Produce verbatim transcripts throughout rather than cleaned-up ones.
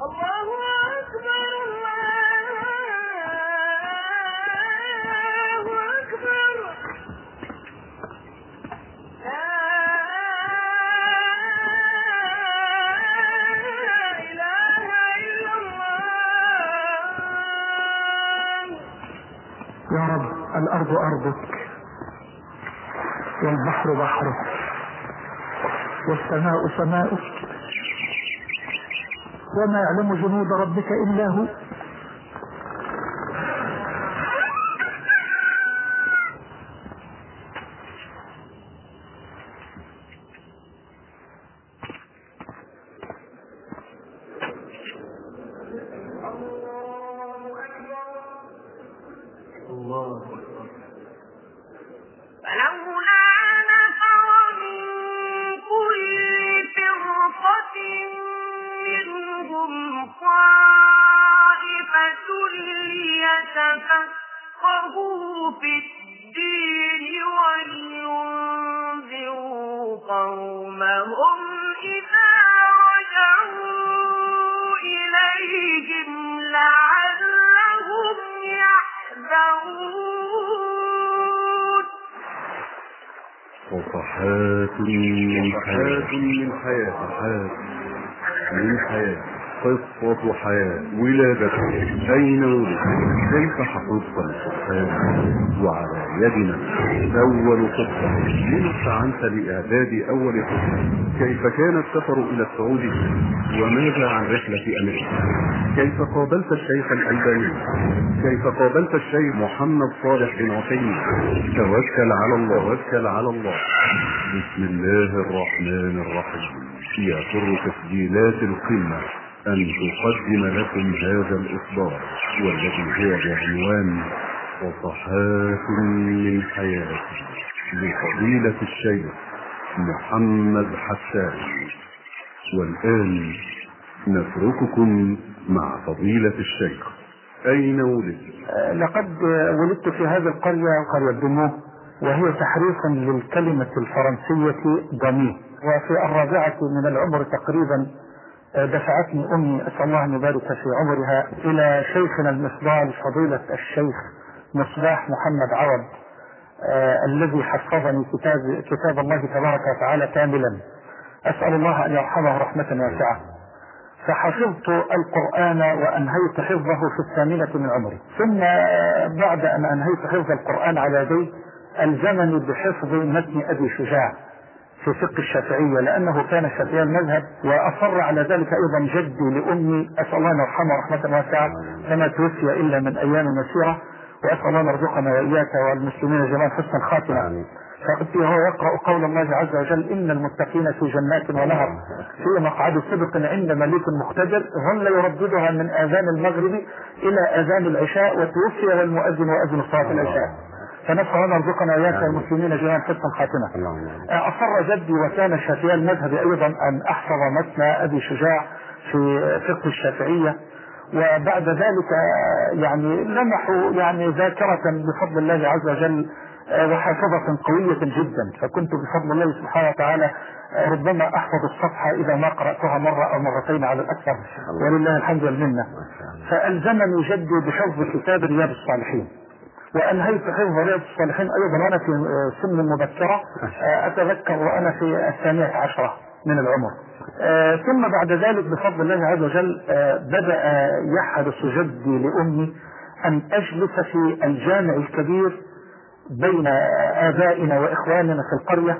يا رب الأرض أرضك والبحر بحرك والسماء سماؤك وما يعلم جنود ربك إلا هو. يتفقهوا في الدين ولينذروا قومهم إذا رجعوا إليهم لعلهم يحذرون. صفحات من حياة من حياة من حياة قصة حياة ولادته أين ولد كيف حفظت القرآن وعلى يدنا أول قصة لما استعنت لإعداد أول قصة كيف كان السفر إلى السعودية وماذا عن رحلة أمريكا كيف قابلت الشيخ الألباني كيف قابلت الشيخ محمد صالح بن عثيمين توكل على الله توكل على الله. بسم الله الرحمن الرحيم. يسر تسجيلات القمة أن تقدم لكم هذا الإصدار والذي هو بعنوان صفحات من حياة لفضيلة الشيخ محمد حسان. والآن نترككم مع فضيلة الشيخ. أين ولدت؟ لقد ولدت في هذه القرية قرية دمو، وهي تحريف للكلمة الفرنسية دمي، وفي الرابعة من العمر تقريبا دفعتني أمي أسأل الله أن يبارك في عمرها إلى شيخنا المفضال فضيلة الشيخ مصباح محمد عوض آه الذي حفظني كتاب, كتاب الله تبارك وتعالى كاملا. أسأل الله أن يرحمه رحمة واسعة. فحفظت القرآن وأنهيت حفظه في الثامنة من عمري، ثم بعد أن أنهيت حفظ القرآن على يدي ألزمني بحفظ متن أبي شجاع في فقه الشافعية، لأنه كان شافعي المذهب، وأصر على ذلك أيضا جدي لأمي أسأل الله أن يرحمه رحمة واسعة، فما توفي إلا من أيام مسيرة، وأسأل الله أن يرزقنا وإياك والمسلمين جميعا حسن الخاتمة. فقلت هو يقرأ قول الله عز وجل إن المتقين في جنات ونهر في مقعد صدق عند مليك مقتدر، ظل يرددها من آذان المغرب إلى آذان العشاء وتوفي والمؤذن وأذن صلاة العشاء. فنسأل الله يرزقنا وإياك والمسلمين جميعا حسن الخاتمة. أصر جدي وكان شافعي المذهب أيضا أن أحفظ متن أبي شجاع في فقه الشافعية، وبعد ذلك يعني لمحوا يعني ذاكرة بفضل الله عز وجل وحافظة قوية جدا، فكنت بفضل الله سبحانه وتعالى ربما أحفظ الصفحة إذا ما قرأتها مرة أو مرتين على الأكثر، ولله الحمد والمنة. فألزمني جدي بحفظ كتاب رياض الصالحين، وأنهيت حفظ رياض الصالحين أيضا وأنا في سن مبكرة، أتذكر وأنا في الثانية عشرة من العمر. ثم بعد ذلك بفضل الله عز وجل بدأ يحرص جدي لأمي أن أجلس في الجامع الكبير بين آبائنا وإخواننا في القرية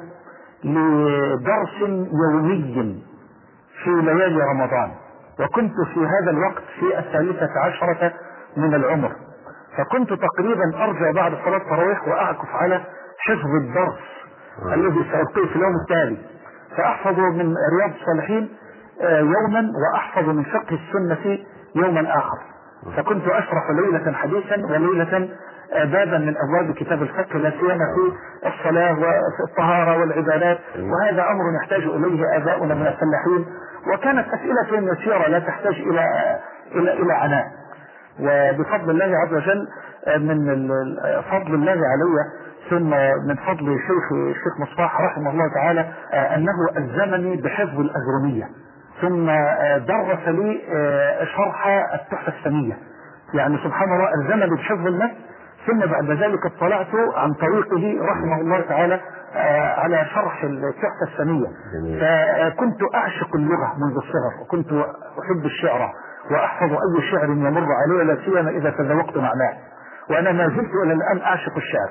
لدرس يومي في ليالي رمضان، وكنت في هذا الوقت في الثالثة عشرة من العمر، فكنت تقريبا أرجع بعد صلاة التراويح وأعكف على حفظ الدرس الذي سألقيه في اليوم التالي، فأحفظ من رياض الصالحين يوما وأحفظ من فقه السنة يوما آخر، فكنت أشرح ليلة حديثا وليلة بابا من أبواب كتاب الفقه، لا سيما في الصلاة وفي الطهارة والعبادات، وهذا أمر يحتاج إليه آباؤنا من الفلاحين، وكانت أسئلة يسيرة لا تحتاج إلى إلى إلى عناء. وبفضل الله عز وجل من فضل الله علي ثم من فضل الشيخ الشيخ مصباح رحمه الله تعالى أنه ألزمني بحفظ الأجرمية، ثم درس لي شرح التحفة السنية. يعني سبحان الله الزمني بحفظ النفس، ثم بعد ذلك اطلعت عن طريقه رحمه الله تعالى على شرح التحفة السنية. فكنت أعشق اللغة منذ الصغر، وكنت أحب الشعر وأحفظ أي شعر يمر علي، لا سيما إذا تذوقت معناه، وأنا ما زلت إلى الآن أعشق الشعر.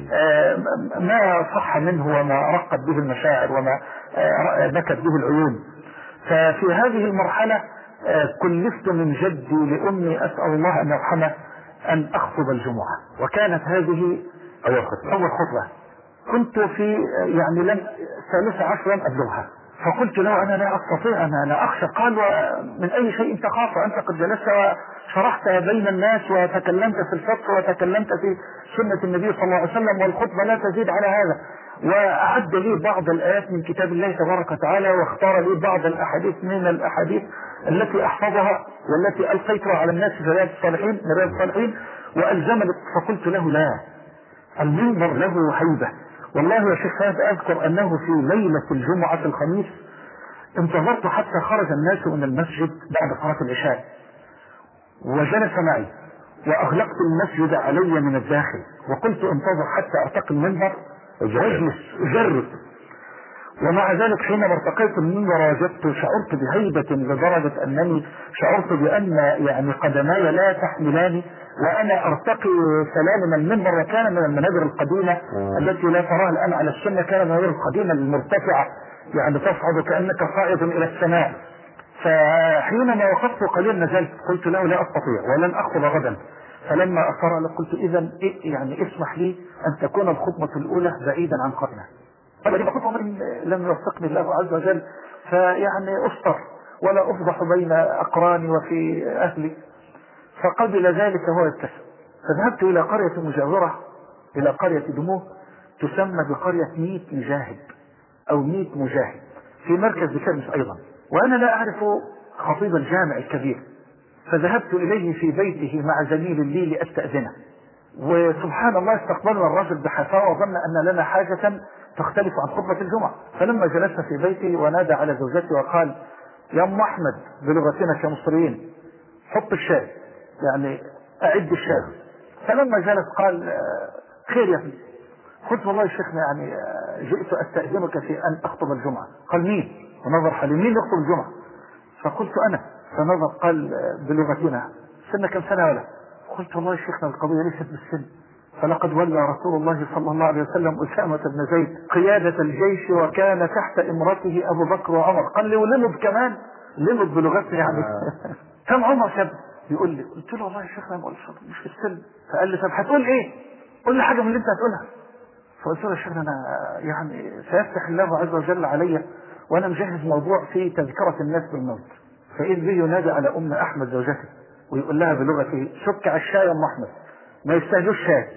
ما صح منه وما رقت به المشاعر وما بكت به العيون. ففي هذه المرحلة كلفت من جدي لأمي أسأل الله أن يرحمه أن أخطب الجمعة، وكانت هذه أول خطبة. أول خطبة. كنت في يعني لم ثالث عشر لم أبلغها، فقلت له أنا لا أستطيع، أنا لا أخشى. قال من أي شيء تخاف؟ أنت قد جلست وشرحت بين الناس وتكلمت في الفقه وتكلمت في سنة النبي صلى الله عليه وسلم، والخطبة لا تزيد على هذا. وأعد لي بعض الآيات من كتاب الله تبارك وتعالى، واختار لي بعض الأحاديث من الأحاديث التي أحفظها والتي ألقيتها على الناس في رياض الصالحين من رياض الصالحين وألزمني. فقلت له لا، المنبر له هيبة. والله يا شيخ فهد أذكر أنه في ليلة الجمعة الخميس انتظرت حتى خرج الناس من المسجد بعد صلاة العشاء، وجلس معي وأغلقت المسجد علي من الداخل، وقلت انتظر حتى أرتقي المنبر واجلس أجرب. ومع ذلك حينما ارتقيت المنبر وجدت شعرت بهيبة لدرجة أنني شعرت بأن يعني قدماي لا تحملاني وأنا أرتقي سلالم المنبر. وكان من المنابر القديمة التي لا تراها الآن على السنة، كان المنابر القديمة المرتفعة يعني تصعد كأنك صاعد إلى السماء. فحينما وقفت قليلا نزلت، قلت له لا أستطيع ولن أخطب غدا. فلما أصر قلت إذا يعني اسمح لي أن تكون الخطبة الأولى بعيدا عن قرنة. فلما خطبة لم يوفقني الله عز وجل، فيعني أسطر ولا أفضح بين أقراني وفي أهلي. فقبل ذلك هو يبتسم. فذهبت إلى قرية مجاورة إلى قرية دموه تسمى بقرية ميت مجاهد أو ميت مجاهد في مركز بشمس أيضا، وأنا لا أعرف خطيب الجامع الكبير. فذهبت إليه في بيته مع زميل لي لأستأذنه، وسبحان الله استقبلنا الرجل بحفاوة وظن أن لنا حاجة تختلف عن خطبة الجمعة. فلما جلسنا في بيتي ونادى على زوجتي وقال يا أم أحمد بلغتنا كمصريين حط الشاي، يعني أعد الشاي. فلما جلس قال خير يا ابني. قلت والله يا شيخنا يعني جئت أستأذنك في أن أخطب الجمعة. قال مين؟ ونظر حالي مين يخطب الجمعة؟ فقلت أنا. فنظر قال بلغتنا سنة كم سنة ولا؟ قلت والله يا شيخنا القضية ليست بالسن، فلقد ولى رسول الله صلى الله عليه وسلم أسامة بن زيد قيادة الجيش وكان تحت إمرته أبو بكر وعمر. قال لي ولمد كمان، لمد بلغتنا يعني كم عمر شاب؟ يقول لي. قلت له والله يا شيخنا مش في السن. فقال لي طب هتقول ايه؟ قول لي حاجة من اللي انت هتقولها. فقلت له يا شيخنا انا يعني سيفتح الله عز وجل علي وانا مجهز موضوع في تذكرة الناس بالموت. فإذ بي ينادى على أم أحمد زوجته ويقول لها بلغته شك على الشاي يا أم أحمد، ما يستهجوش شاي.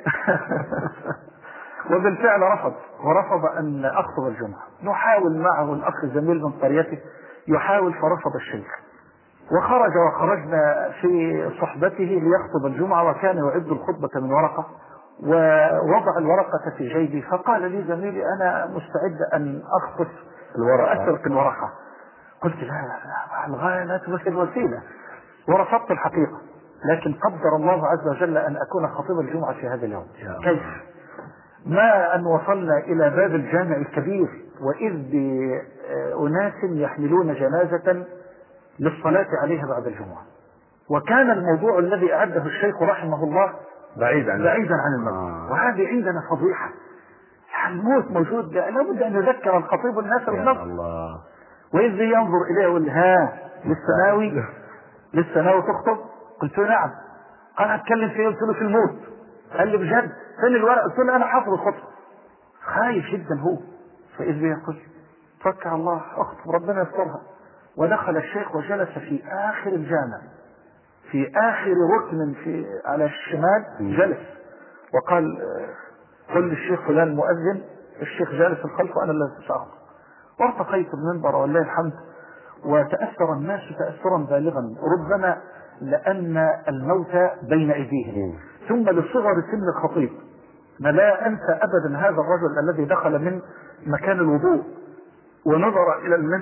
وبالفعل رفض ورفض أن أخطب الجمعة. نحاول معه الأخ زميل من قريته يحاول، فرفض الشيخ وخرج، وخرجنا في صحبته ليخطب الجمعة، وكان يعد الخطبة من ورقة ووضع الورقة في جيبي. فقال لي زميلي أنا مستعد أن أخطف وأسرق الورقة. قلت لا الغاية لا تمثل وسيلة، ورفضت الحقيقة. لكن قدر الله عز وجل أن أكون خطيب الجمعة في هذا اليوم. كيف؟ ما أن وصلنا إلى باب الجامع الكبير وإذ بأناس يحملون جنازة للصلاة عليها بعد الجمعة، وكان الموضوع الذي أعده الشيخ رحمه الله بعيد عن بعيدا عن الموت. آه. وهذه عندنا فضيحة، الموت موجود، لابد أن يذكر الخطيب الناس بالنص. وإذ ينظر إليه يقول ها لسه ناوي لسه ناوي تخطب؟ قلت له نعم. قال هتكلم فيه؟ قلت له في الموت. قال لي بجد؟ فين الورق؟ قلت له أنا حافظ الخطبة. خايف جدا هو. فإذ يقول توكل الله اخطب ربنا يسترها. ودخل الشيخ وجلس في آخر الجامع في آخر ركن في على الشمال جلس، وقال قل للشيخ فلان مؤذن. الشيخ جالس الخلف وأنا الذي سأخطب. وارتقيت المنبر والله الحمد، وتأثر الناس تأثرا بالغا، ربما لأن الموت بين أيديهم، ثم لصغر سن الخطيب. ما لا أنسى أبدا هذا الرجل الذي دخل من مكان الوضوء ونظر إلى المنبر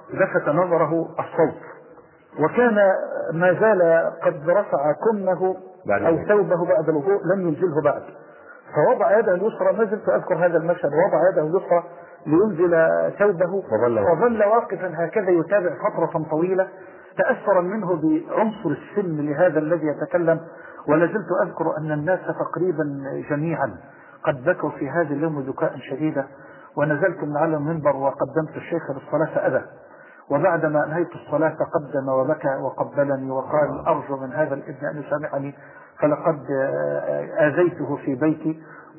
لفت نظره الصوت، وكان ما زال قد رفع كمه أو ثوبه بعد الوضوء لم ينزله بعد، فوضع يده اليسرى، ما زلت أذكر هذا المشهد، وضع يده اليسرى لينزل ثوبه وظل واقفا هكذا يتابع فترة طويلة تأثرا منه بعنصر السن لهذا الذي يتكلم. ولا زلت أذكر أن الناس تقريبا جميعا قد بكوا في هذا اليوم بكاء شديدا، ونزلت من على المنبر وقدمت الشيخ للصلاة فأبى، وبعدما أنهيت الصلاة تقدم وبكى وقبلني وقال أرجو من هذا الابن أن يسامحني فلقد آذيته في بيتي،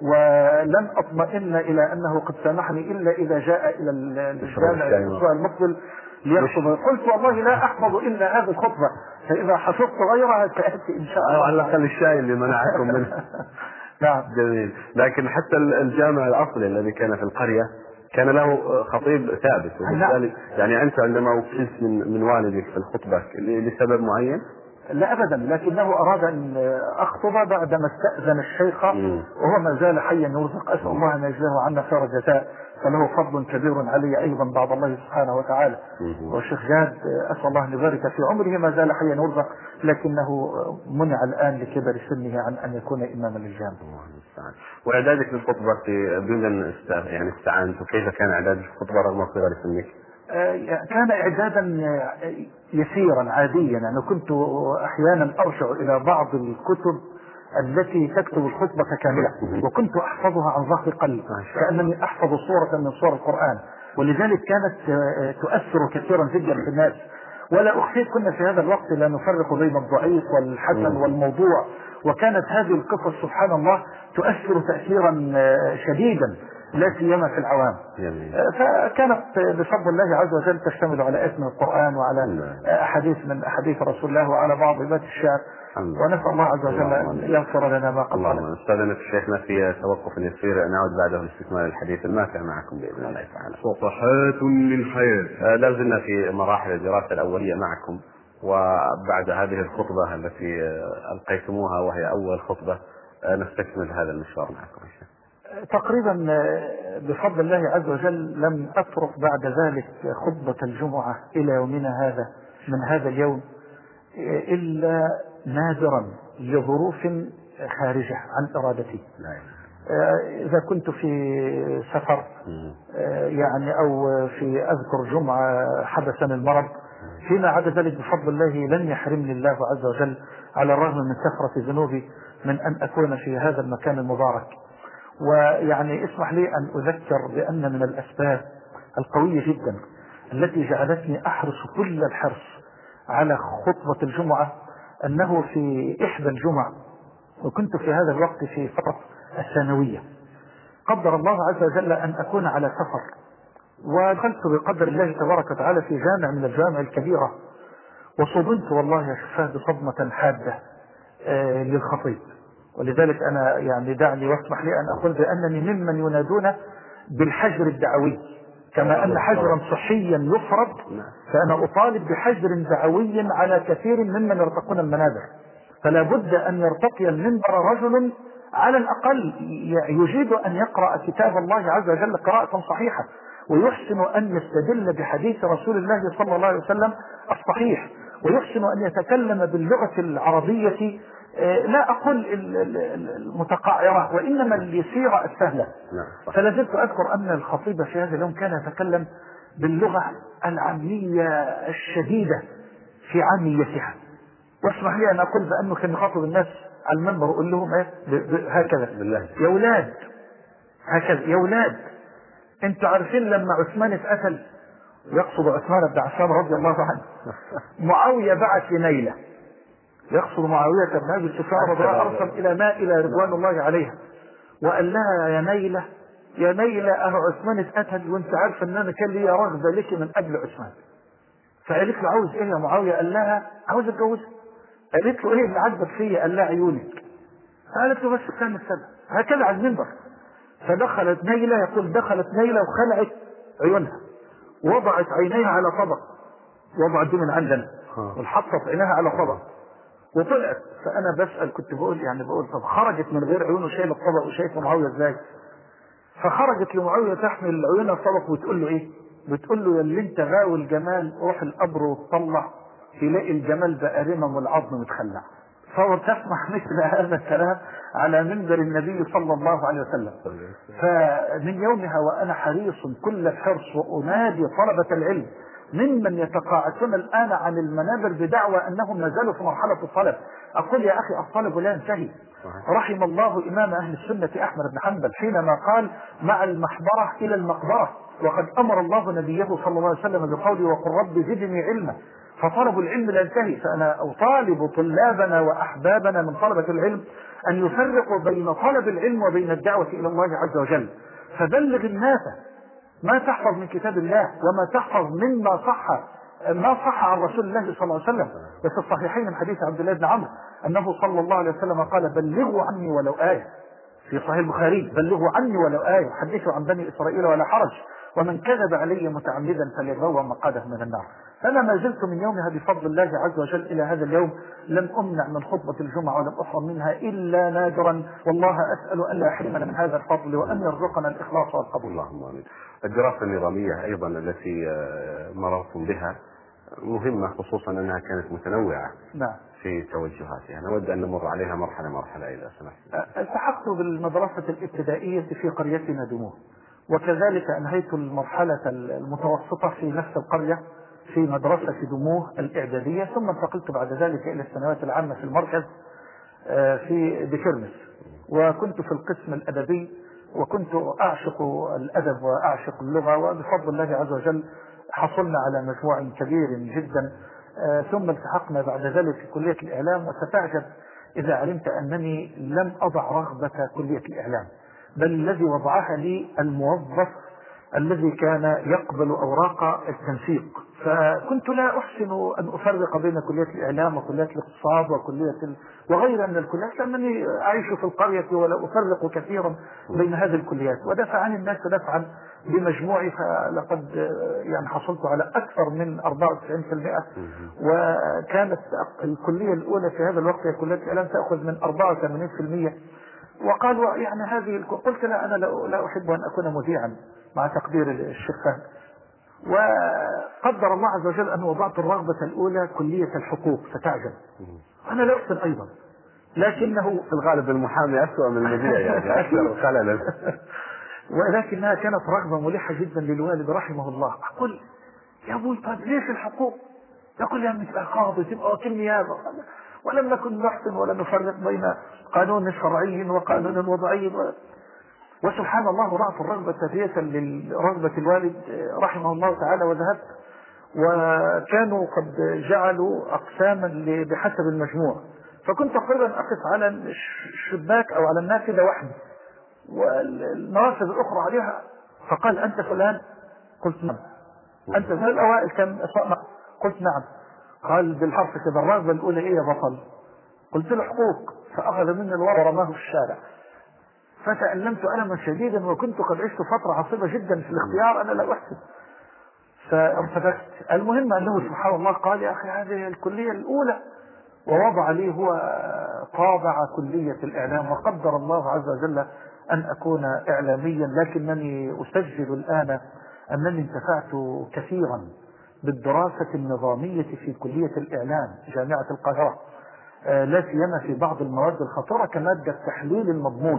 ولن أطمئن إلى أنه قد سامحني إلا إذا جاء إلى الجامع الأسبوع المقبل ليخطب. قلت والله لا أحفظ إلا هذه الخطبة، فإذا حفظت غيرها سأتي إن شاء الله. أو على الأقل الشاي اللي منعكم منه. نعم جميل. لكن حتى الجامع الأصلي الذي كان في القرية كان له خطيب ثابت، وبالتالي يعني أنت عندما وكلت من من والدك في الخطبة لسبب معين؟ لا أبدا، لكنه أراد أن أخطب بعدما استأذن الشيخ وهو ما زال حيا يرزق، أسأل الله أن يجزاه عنا خير الجزاء، فله فضل كبير علي أيضا بعد الله سبحانه وتعالى. والشيخ جاد أسأل الله أن يبارك في عمره، ما زال حيا يرزق، لكنه منع الآن لكبر سنه عن أن يكون إماما للجامع. وإعدادك للخطبة بمن يعني استعنت، وكيف كان إعدادك للخطبة رغم صغر سنك؟ كان إعدادا يسيرا عاديا. أنا كنت أحيانا أرجع إلى بعض الكتب التي تكتب الخطبة كاملة، وكنت أحفظها عن ظهر قلب كأنني أحفظ صورة من صور القرآن، ولذلك كانت تؤثر كثيرا جدا في الناس. ولا أخفيك كنا في هذا الوقت لا نفرق بين الضعيف والحسن والموضوع، وكانت هذه القصص سبحان الله تؤثر تأثيرا شديدا لا سيما في العوام. فكانت بفضل الله عز وجل تشتمل على آيات من القرآن وعلى أحاديث من أحاديث رسول الله وعلى بعض بيت الشعر، ونسأل الله عز وجل أن يغفر لنا ما قبل. اللهم استاذنك شيخنا في توقف يسير، نعود بعده لاستكمال الحديث الماتع معكم بإذن الله تعالى. صفحات للحياة. لا زلنا في مراحل الدراسة الأولية معكم، وبعد هذه الخطبة التي ألقيتموها وهي أول خطبة نستكمل هذا المشوار معكم. تقريبا بفضل الله عز وجل لم أترك بعد ذلك خطبة الجمعة إلى يومنا هذا من هذا اليوم إلا نادرا لظروف خارجة عن إرادتي. إذا كنت في سفر يعني أو في أذكر جمعة حدثني المرض، فيما عدا ذلك بفضل الله لن يحرمني الله عز وجل على الرغم من كثرة ذنوبي من أن أكون في هذا المكان المبارك. ويعني اسمح لي أن أذكر بأن من الأسباب القوية جدا التي جعلتني أحرص كل الحرص على خطبة الجمعة أنه في إحدى الجمع، وكنت في هذا الوقت في فترة الثانوية، قدر الله عز وجل أن أكون على سفر، ودخلت بقدر الله تبارك وتعالى في جامع من الجامع الكبيرة، وصدمت والله يا شفاه بصدمة حادة آه للخطيب. ولذلك أنا يعني دعني واسمح لي أن أقول بأنني ممن ينادون بالحجر الدعوي، كما أن حجرا صحيا يفرض فأنا أطالب بحجر دعوي على كثير ممن يرتقون المنابر. فلا بد أن يرتقي المنبر رجل على الأقل يجيد أن يقرأ كتاب الله عز وجل قراءة صحيحة، ويحسن أن يستدل بحديث رسول الله صلى الله عليه وسلم الصحيح، ويحسن أن يتكلم باللغة العربية لا أقول المتقاعرة وإنما اليسيرة السهلة. فلا زلت أذكر أن الخطيب في هذا اليوم كان يتكلم باللغة العامية الشديدة في عاميتها، واسمح لي أن أقول بأنه كان يخاطب الناس على المنبر ويقول لهم إيه هكذا يا أولاد، هكذا يا أولاد، أنتوا عارفين لما عثمان اتقتل، يقصد عثمان بن عفان رضي الله عنه، معاوية بعث لنيلة، يقصد معاوية بن أبي سفيان رضي الله عنه، أرسل إلى نائلة رضوان الله عليها وقال لها يا نيلة يا نيلة أهو عثمان اتقتل وانت عارفة أن أنا كان لي رغبة لك من قبل عثمان. فقالت له عاوز إيه يا معاوية؟ قال لها عاوز أتجوزها. قالت له إيه اللي عجبك فيا؟ قال لها عيونك. قالت له بس كان السبب هكذا على المنبر. فدخلت نيلة، يقول دخلت نيلة وخلعت عيونها، وضعت عينيها على طبق، وضعت دي من عندنا والحطت عينيها على طبق وطلعت. فأنا بسأل كنت بقول يعني بقول طب خرجت من غير عيون وشايله الطبق وشايفه معاوية ازاي؟ فخرجت لمعاوية تحمل عيونها الطبق وتقول له ايه؟ بتقول له يا اللي انت غاوي الجمال روح القبر وتطلع تلاقي الجمال بقى رمم والعظم متخلع. فهو تسمع مثل هذا الكلام على منبر النبي صلى الله عليه وسلم. فمن يومها وأنا حريص كل الحرص وأنادي طلبة العلم ممن يتقاعسون الآن عن المنابر بدعوى أنهم ما زالوا في مرحلة الطلب. أقول يا أخي الطلب لا ينتهي. رحم الله إمام أهل السنة أحمد بن حنبل حينما قال مع المحبرة إلى المقبرة، وقد أمر الله نبيه صلى الله عليه وسلم بقوله وقل رب زدني علما. فطلب العلم لا ينتهي. فأنا أطالب طلابنا وأحبابنا من طلبة العلم أن يفرقوا بين طلب العلم وبين الدعوة إلى الله عز وجل. فبلغ الناس ما تحفظ من كتاب الله وما تحفظ مما صح ما صح عن رسول الله صلى الله عليه وسلم. وفي الصحيحين من حديث عبد الله بن عمرو أنه صلى الله عليه وسلم قال بلغوا عني ولو آية. في صحيح البخاري بلغوا عني ولو آية، حدثوا عن بني إسرائيل ولا حرج، ومن كذب علي متعمدا فليتبوأ مقعده من النار. فأنا ما زلت من يومها بفضل الله عز وجل إلى هذا اليوم لم أمنع من خطبة الجمعة ولم أحرم منها إلا نادرا، والله أسأل أن لا يحرمنا من هذا الفضل وأن يرزقنا الإخلاص والقبول. اللهم آمين. الدراسة النظامية أيضا التي مررتم بها مهمة، خصوصا أنها كانت متنوعة نعم في توجهاتها. نود أن نمر عليها مرحلة مرحلة إذا سمحت. التحقت بالمدرسة الابتدائية في قريتنا دموع، وكذلك أنهيت المرحلة المتوسطة في نفس القرية في مدرسة دموع الإعدادية، ثم انتقلت بعد ذلك إلى الثانوية العامة في المركز في بكرمس، وكنت في القسم الأدبي، وكنت أعشق الأدب وأعشق اللغة، وبفضل الله عز وجل حصلنا على مجموع كبير جدا. ثم التحقنا بعد ذلك في كلية الإعلام، وستعجب إذا علمت أنني لم أضع رغبة كلية الإعلام، بل الذي وضعها لي الموظف الذي كان يقبل أوراق التنسيق. فكنت لا أحسن أن أفرق بين كلية الإعلام وكلية الاقتصاد وكلية ال... وغيرها من الكليات، لأنني أعيش في القرية ولا أفرق كثيرا بين هذه الكليات. ودفع عن الناس دفعا بمجموعي، فلقد يعني حصلت على أكثر من أربعة وتسعين بالمئة، وكانت الكلية الأولى في هذا الوقت هي كلية الإعلام تأخذ من أربعة وثمانين بالمئة. وقالوا يعني هذه، قلت لا أنا لا أحب أن أكون مذيعا مع تقدير الشيخ فهد. وقدر الله عز وجل أن وضعت الرغبة الأولى كلية الحقوق، فتعجب أنا لا أحسن أيضا، لكنه في الغالب المحامي أسوأ من المذيع يعني أكثر خللا. ولكنها كانت رغبة ملحة جدا للوالد رحمه الله. أقول يا أبوي طيب ليش الحقوق؟ يقول يا أمي تبقى قاضي تبقى وكيل نيابة، ولم نكن نحسن ولا نفرق بين قانون شرعي وقانون وضعي. وسبحان الله وضعت الرغبة تفية لرغبة الوالد رحمه الله تعالى، وذهبت، وكانوا قد جعلوا أقساما بحسب المجموع، فكنت تقريبا أقف على الشباك أو على النافذة وحدي والنوافذ الأخرى عليها. فقال أنت فلان؟ قلت نعم. أنت من الأوائل كم؟ قلت نعم. قال بالحرف كذا الرغبة الأولى إيه يا بطل؟ قلت له حقوق. فأخذ مني الورق ورماه في الشارع، فتألمت ألما شديدا، وكنت قد عشت فترة عصيبة جدا في الاختيار، أنا لا أحسن. فارتبكت. المهم أنه سبحان الله قال يا أخي هذه الكلية الأولى، ووضع لي هو طابع كلية الإعلام. وقدر الله عز وجل أن أكون إعلاميا، لكنني أسجل الآن أنني انتفعت كثيرا بالدراسة النظامية في كلية الإعلام جامعة القاهرة، لا سيما في بعض المواد الخطيرة كمادة تحليل المضمون،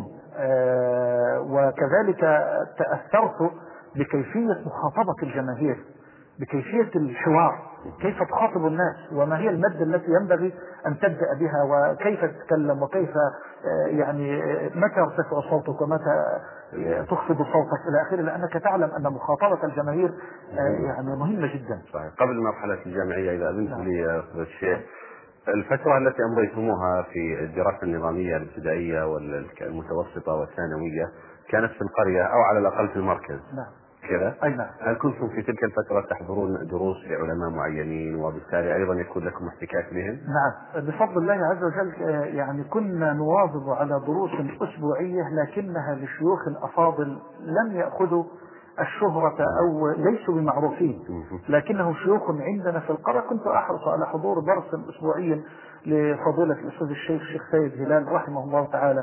وكذلك تأثرت بكيفية مخاطبة الجماهير، بكيفية الحوار، كيف تخاطب الناس، وما هي المادة التي ينبغي أن تبدأ بها، وكيف تتكلم، وكيف يعني متى ارتفع صوتك ومتى تخفض صوتك إلى آخره، لأنك تعلم أن مخاطبة الجماهير يعني مهمة جدا. صحيح. قبل المرحلة الجامعية إذا أذنت لي يا أستاذ الشيخ، الفترة التي أمضيتموها في الدراسة النظامية الابتدائية والمتوسطة والثانوية كانت في القرية أو على الأقل في المركز. نعم. كذا؟ أي نعم. هل كنتم في تلك الفترة تحضرون دروس لعلماء معينين وبالتالي أيضا يكون لكم احتكاك بهم؟ نعم بفضل الله عز وجل. يعني كنا نواظب على دروس أسبوعية، لكنها لشيوخ أفاضل لم يأخذوا الشهرة أو ليسوا بمعروفين، لكنه شيوخ عندنا في القرى. كنت أحرص على حضور درس أسبوعي لفضيلة الأستاذ الشيخ الشيخ سيد هلال رحمه الله تعالى،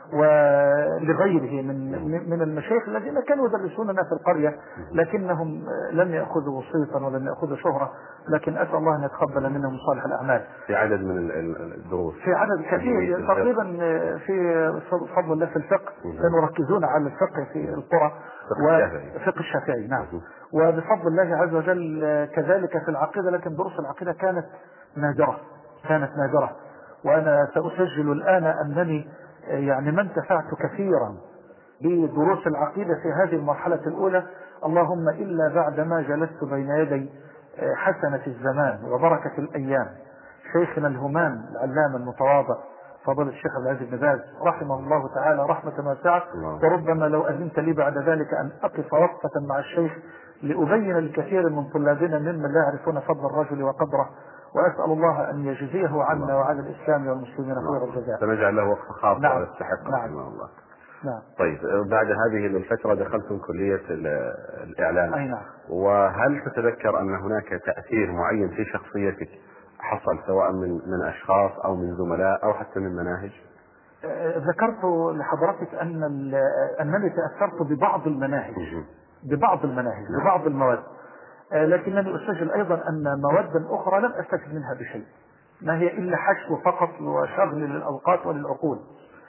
ولغيره من من المشايخ الذين كانوا يدرسوننا في القرية، لكنهم لم يأخذوا صيتا ولم يأخذوا شهرة، لكن أسأل الله أن يتقبل منهم صالح الأعمال. في عدد من الدروس، في عدد كثير تقريبا في فضل الله في الفقه، كانوا يركزون على الفقه في القرى وفقه الشافعي. نعم. وبفضل الله عز وجل كذلك في العقيدة، لكن دروس العقيدة كانت نادرة كانت نادرة وأنا سأسجل الآن أنني يعني ما انتفعت كثيرا بدروس العقيدة في هذه المرحلة الأولى، اللهم إلا بعدما جلست بين يدي حسنة الزمان وبركة الأيام شيخنا الهمام العلامة المتواضع فضل الشيخ عبد العزيز بن باز رحمه الله تعالى رحمة واسعة. وربما لو أذنت لي بعد ذلك أن أقف وقفة مع الشيخ لأبين الكثير من طلابنا ممن لا يعرفون فضل الرجل وقدره، وأسأل الله أن يجزيه عنا وعلى الإسلام والمسلمين خير الجزاء. سنجعل له وقفة خاصة. نعم. ويستحق نعم. رحمه الله. نعم. طيب بعد هذه الفترة دخلتم كلية الإعلام. أي نعم. وهل تتذكر أن هناك تأثير معين في شخصيتك حصل سواء من من أشخاص أو من زملاء أو حتى من مناهج؟ ذكرت لحضرتك أن أنني تأثرت ببعض المناهج ببعض المناهج ببعض المواد، لكنني أسجل أيضا أن مواد أخرى لم أستفد منها بشيء، ما هي إلا حشو فقط وشغل للأوقات وللعقول.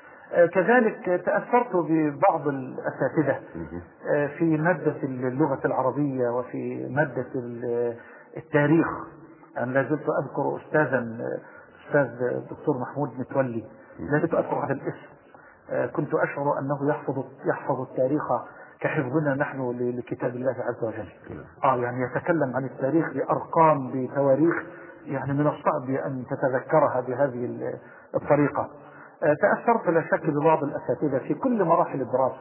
كذلك تأثرت ببعض الأساتذة في مادة اللغة العربية وفي مادة التاريخ. أنا لا زلت أذكر أستاذا أستاذ الدكتور محمود متولي، لا زلت أذكر هذا الاسم، كنت أشعر أنه يحفظ يحفظ التاريخ كحفظنا نحن لكتاب الله عز وجل. آه يعني يتكلم عن التاريخ بأرقام بتواريخ يعني من الصعب أن تتذكرها بهذه الطريقة. تأثرت لا شك ببعض الأساتذة في كل مراحل الدراسة.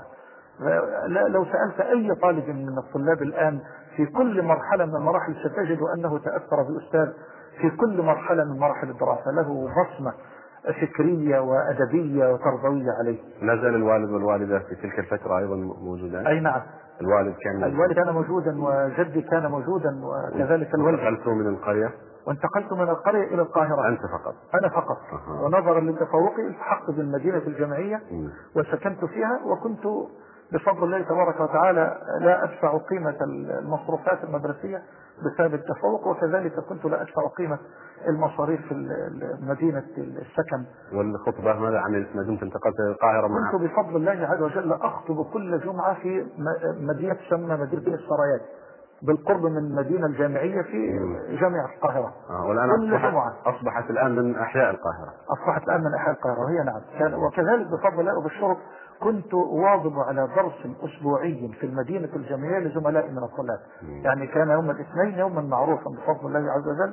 لو سألت أي طالب من الطلاب الآن في كل مرحلة من المراحل ستجد أنه تأثر بأستاذ في كل مرحلة من مراحل الدراسة، له بصمة فكرية وأدبية وتربوية عليه. لا زال الوالد والوالدة في تلك الفترة أيضا موجودان؟ أي نعم. الوالد كان الوالد كان موجودا وجدي كان موجودا وكذلك الوالد. انتقلت من القرية؟ وانتقلت من القرية إلى القاهرة. أنت فقط؟ أنا فقط. أه. ونظرا لتفوقي التحقت بالمدينة الجامعية م. وسكنت فيها، وكنت بفضل الله تبارك وتعالى لا أدفع قيمة المصروفات المدرسية بسبب التفوق، وكذلك كنت لا أدفع قيمة المصاريف في مدينة السكن. والخطبة ماذا عملت ما دمت انتقلت إلى القاهرة؟ كنت بفضل الله عز وجل أخطب كل جمعة في مدينة تسمى مدينة السرايات بالقرب من المدينة الجامعية في جامعة القاهرة. آه والآن أصبحت, أصبحت الآن من أحياء القاهرة. أصبحت الآن من أحياء القاهرة وهي نعم. كان وكذلك بفضل الله وبالشرط كنت أواظب على درس أسبوعي في المدينة الجامعية لزملائي من الطلاب. مم. يعني كان يوم الاثنين يوما معروفا بفضل الله عز وجل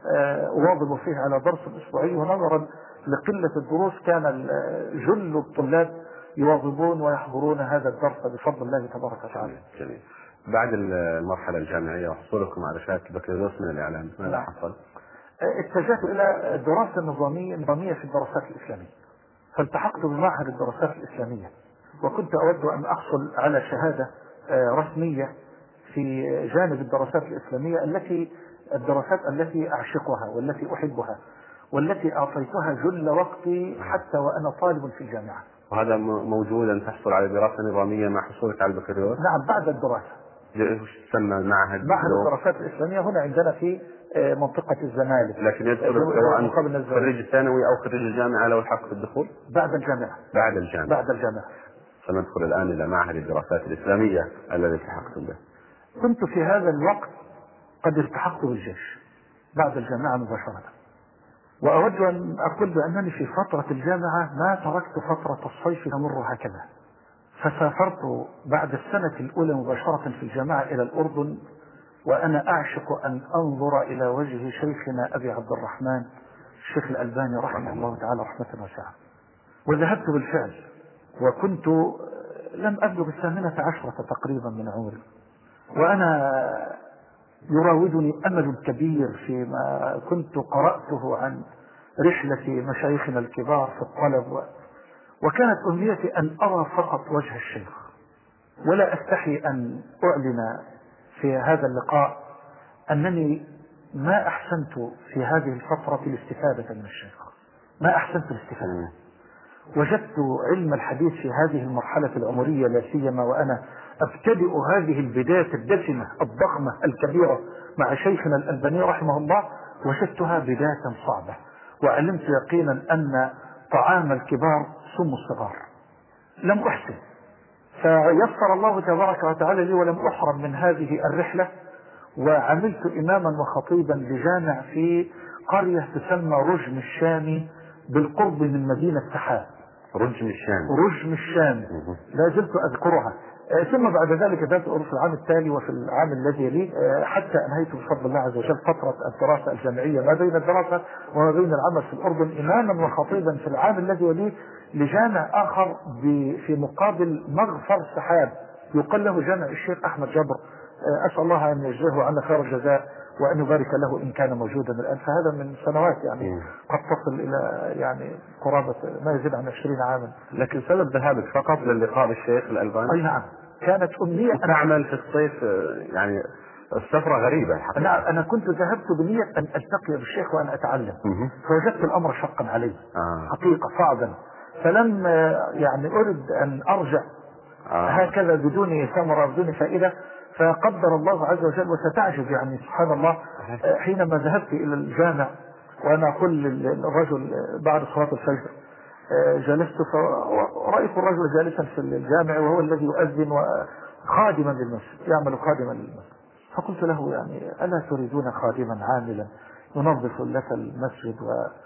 أواظب فيه على درس أسبوعي، ونظرا لقلة الدروس كان جل الطلاب يواظبون ويحضرون هذا الدرس بفضل الله تبارك وتعالى. جميل. بعد المرحلة الجامعية وحصولكم على شهادة البكالوريوس من الإعلام ماذا حصل؟ اتجهت إلى الدراسة النظامية النظامية في الدراسات الإسلامية، فالتحقت بمعهد الدراسات الإسلامية، وكنت أود أن أحصل على شهادة رسمية في جانب الدراسات الإسلامية التي الدراسات التي أعشقها والتي أحبها والتي أعطيتها جل وقتي حتى وأنا طالب في الجامعة. وهذا موجود أن تحصل على دراسة نظامية مع حصولك على البكالوريوس؟ نعم بعد الدراسة. ايش تسمى معهد؟ معهد الدراسات الإسلامية هنا عندنا في منطقة الزمالك. لكن يدخل سواء خريج الثانوي أو خريج الجامعة له الحق في الدخول؟ بعد الجامعة. بعد الجامعة. بعد الجامعة. سندخل الآن إلى معهد الدراسات الإسلامية الذي التحقتم به. كنت في هذا الوقت قد التحقت بالجيش بعد الجامعة مباشرة، وأود أن أقول بأنني في فترة الجامعة ما تركت فترة الصيف تمر هكذا، فسافرت بعد السنة الأولى مباشرة في الجامعة إلى الأردن، وأنا أعشق أن أنظر إلى وجه شيخنا أبي عبد الرحمن الشيخ الألباني رحمه الله تعالى رحمة واسعة. وذهبت بالفعل، وكنت لم أبلغ الثامنة عشرة تقريبا من عمري، وأنا يراودني أمل كبير فيما كنت قرأته عن رحلة مشايخنا الكبار في الطلب، و... وكانت أمنيتي أن أرى فقط وجه الشيخ، ولا أستحي أن أعلن في هذا اللقاء أنني ما أحسنت في هذه الفترة الاستفادة من الشيخ، ما أحسنت الاستفادة. وجدت علم الحديث في هذه المرحلة العمرية لا سيما وأنا أبتدئ هذه البداية الدسمة الضخمة الكبيرة مع شيخنا الألباني رحمه الله، وجدتها بداية صعبة، وعلمت يقينا أن طعام الكبار سم الصغار. لم أحسن، فيسر الله تبارك وتعالى لي ولم أحرم من هذه الرحلة، وعملت إماما وخطيبا لجامع في قرية تسمى رجم الشامي بالقرب من مدينة سحاب. رجم الشامي رجم الشامي لا زلت أذكرها. ثم بعد ذلك ذات في العام التالي وفي العام الذي يليه حتى أنهيت بفضل الله عز وجل فترة الدراسة الجامعية ما بين الدراسة وما بين العمل في الأردن إماما وخطيبا في العام الذي يليه لجامع آخر في مقابل مغفر سحاب يقال له جامع الشيخ أحمد جبر. أسأل الله أن يجزيه عنا خير الجزاء وأن يبارك له إن كان موجودا الآن، فهذا من سنوات يعني قد تصل إلى يعني قرابة ما يزيد عن عشرين عاما. لكن سبب ذهابك فقط للقاء بالشيخ الألباني؟ أي نعم، كانت أمنية تعمل في الصيف يعني السفرة غريبة الحقيقة. نعم، أنا كنت ذهبت بنية أن ألتقي بالشيخ وأن أتعلم، فوجدت الأمر شقا علي آه. حقيقة صعبا، فلم يعني أرد أن أرجع آه. هكذا بدون ثمرة بدون فائدة، فقدر الله عز وجل. وستعجب يعني سبحان الله حينما ذهبت إلى الجامع وأنا أقول للرجل بعد صلاة الفجر جلست فرأيت الرجل جالسا في الجامع وهو الذي يؤذن وخادما للمسجد يعمل خادما للمسجد، فقلت له يعني ألا تريدون خادما عاملا ينظف لك المسجد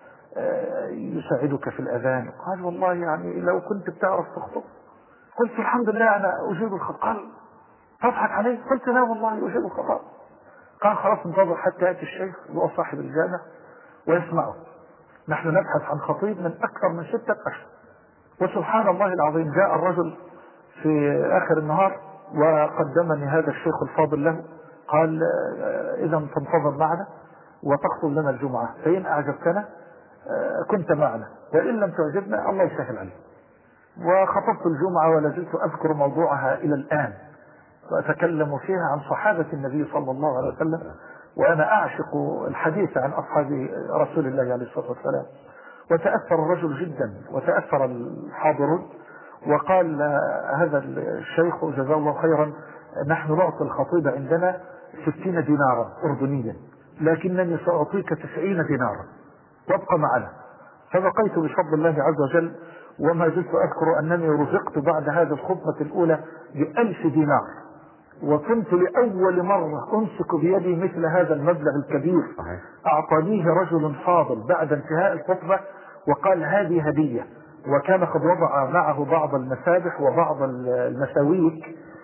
ويساعدك في الأذان؟ قال والله يعني لو كنت بتعرف تخطب. قلت الحمد لله أنا أجيب الخطاب. قال تضحك عليه؟ قلت لا والله أجيب الخطاب. قال خلاص انتظر حتى يأتي الشيخ هو صاحب الجامع ويسمعه، نحن نبحث عن خطيب من أكثر من ستة أشهر. وسبحان الله العظيم جاء الرجل في آخر النهار وقدمني هذا الشيخ الفاضل له، قال إذا تنتظر معنا وتخطب لنا الجمعة، فإن أعجبتنا كنت معنا وإن لم تعجبنا الله يسهل عليك. وخطبت الجمعة ولا زلت أذكر موضوعها إلى الآن وأتكلم فيها عن صحابة النبي صلى الله عليه وسلم، وأنا أعشق الحديث عن أصحاب رسول الله عليه الصلاة والسلام. وتأثر الرجل جدا وتأثر الحاضرون، وقال هذا الشيخ جزاه الله خيرا نحن نعطي الخطيب عندنا ستين دينارا أردنيا لكنني سأعطيك تسعين دينارا وابقى معنا. فبقيت بفضل الله عز وجل، وما زلت أذكر أنني رزقت بعد هذه الخطبة الأولى بألف دينار، وكنت لأول مرة أمسك بيدي مثل هذا المبلغ الكبير. أعطانيه رجل فاضل بعد انتهاء الخطبة وقال هذه هدية، وكان قد وضع معه بعض المسابح وبعض المساويك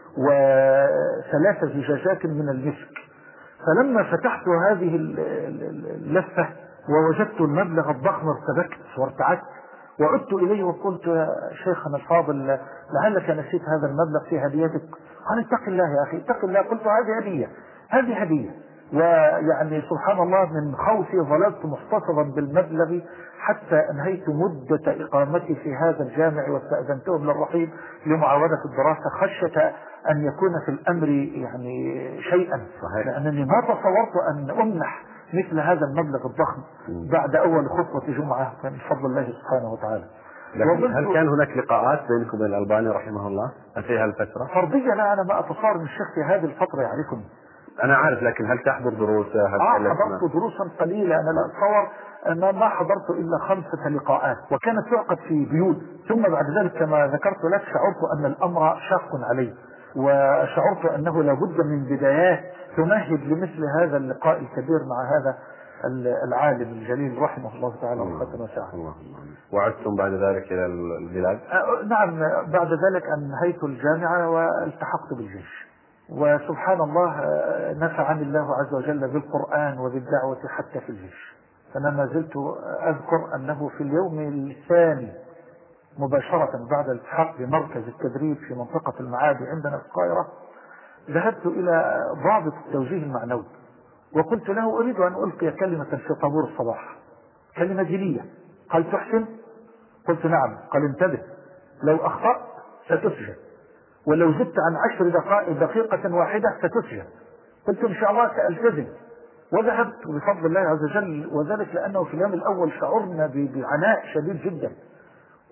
وثلاث زجاجات من المسك. فلما فتحت هذه اللفة ووجدت المبلغ الضخم ارتبكت وارتعدت، وعدت إليه وقلت يا شيخنا الفاضل لعلك نسيت هذا المبلغ في هديتك؟ قال اتق الله يا أخي اتق الله. قلت هذه هدية هذه هدية. ويعني سبحان الله من خوفي ظللت محتفظا بالمبلغ حتى أنهيت مدة إقامتي في هذا الجامع، واستأذنتهم للرحيل لمعاودة الدراسة خشية أن يكون في الأمر يعني شيئا، لأنني ما تصورت أن أمنح مثل هذا المبلغ الضخم بعد أول خطوة جمعة من فضل الله سبحانه وتعالى. هل كان هناك لقاءات بينك وبين الألباني رحمه الله في هذه الفترة؟ فرديا لا، أنا ما أتصور من الشيخ في هذه الفترة يعرفني. أنا عارف، لكن هل تحضر دروسه؟ هل آه حضرت دروسا قليلة. أنا لا أتصور أنا ما حضرت إلا خمسة لقاءات وكانت تعقد في بيوت. ثم بعد ذلك كما ذكرت لك شعرت أن الأمر شاق علي، وشعرت أنه لابد من بدايات تمهد لمثل هذا اللقاء الكبير مع هذا العالم الجليل رحمه الله تعالى وقدم وسعه. وعدتم بعد ذلك إلى البلاد؟ آه نعم، بعد ذلك أنهيت الجامعة والتحقت بالجيش، وسبحان الله نفعني الله عز وجل بالقرآن وبالدعوة حتى في الجيش. فأنا ما زلت أذكر أنه في اليوم الثاني مباشرة بعد الالتحاق بمركز التدريب في منطقة المعادي عندنا في القاهرة ذهبت إلى ضابط التوجيه المعنوي وقلت له أريد أن ألقي كلمة في طابور الصباح، كلمة جلية. قال تحسن؟ قلت نعم. قال انتبه، لو أخطأت ستسجن، ولو زدت عن عشر دقائق دقيقة واحدة ستسجن. قلت إن شاء الله سألتزم. وذهبت بفضل الله عز وجل، وذلك لأنه في اليوم الأول شعرنا بعناء شديد جدا،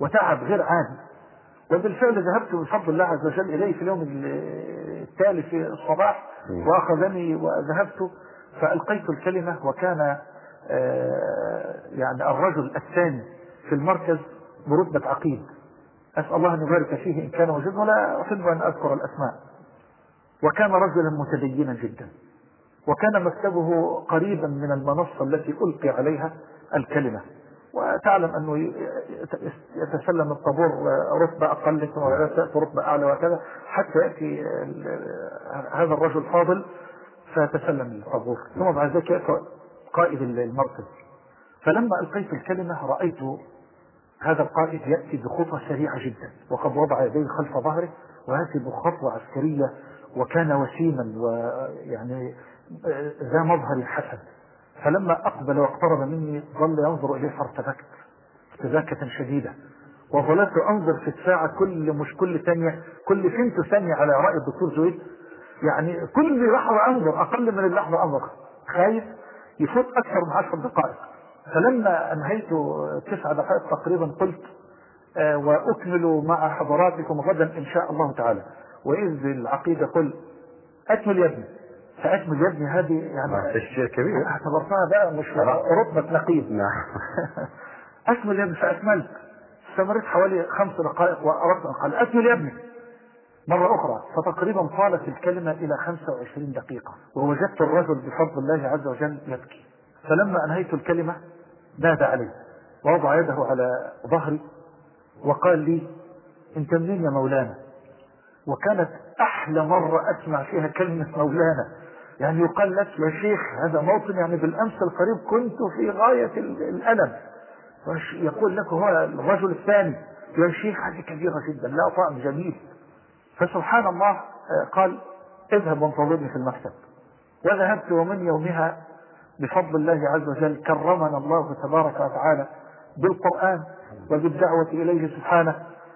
وتعب غير عادي. وبالفعل ذهبت بفضل الله عز وجل إليه في اليوم التالي في الصباح وأخذني وذهبت فألقيت الكلمة، وكان يعني الرجل الثاني في المركز برتبة عقيد، أسأل الله أن يبارك فيه إن كان وجود، ولا أحب أن أذكر الأسماء. وكان رجلا متدينا جدا، وكان مكتبه قريبا من المنصة التي ألقي عليها الكلمة. وتعلم أنه يتسلم الطابور رتبة أقل ثم رتبة أعلى وكذا حتى يأتي هذا الرجل الفاضل فيتسلم الطابور، ثم بعد ذلك يأتي قائد المركز. فلما ألقيت الكلمة رأيت هذا القائد يأتي بخطوة سريعة جدا، وقد وضع يديه خلف ظهره ويأتي بخطوة عسكرية، وكان وسيما ويعني ذا مظهر حسن. فلما أقبل واقترب مني ظل ينظر إليه فارتبكت ارتباكة شديدة، وظلت أنظر في الساعة كل مش كل ثانية كل فيمتو ثانية على رأي الدكتور زويد، يعني كل لحظة أنظر أقل من اللحظة أنظر، خايف يفوت أكثر من عشر دقائق. فلما أنهيت تسع دقائق تقريبا قلت آه وأكمل مع حضراتكم غدا إن شاء الله تعالى. وإذ العقيدة قل أكمل يا ابني، فأكمل يا ابني هذه يعني تشجيع كبير، اعتبرتها بقى مش رتبة نقيب. نعم. أكمل يا ابني، فأكملت. استمرت حوالي خمس دقائق وأردت أن قال أكمل يا ابني مرة أخرى، فتقريبا طالت الكلمة إلى خمسة وعشرين دقيقة، ووجدت الرجل بفضل الله عز وجل يبكي. فلما أنهيت الكلمة نادى علي ووضع يده على ظهري وقال لي أنت منين يا مولانا؟ وكانت أحلى مرة أسمع فيها كلمة مولانا، يعني يقال لك يا شيخ، هذا موطن يعني بالأمس القريب كنت في غاية الألم، يقول لك هو الرجل الثاني يا شيخ، هذه كبيرة جدا لا طعم جميل. فسبحان الله قال اذهب وانتظرني في المكتب. وذهبت، ومن يومها بفضل الله عز وجل كرمنا الله تبارك وتعالى بالقرآن وبالدعوة إليه سبحانه،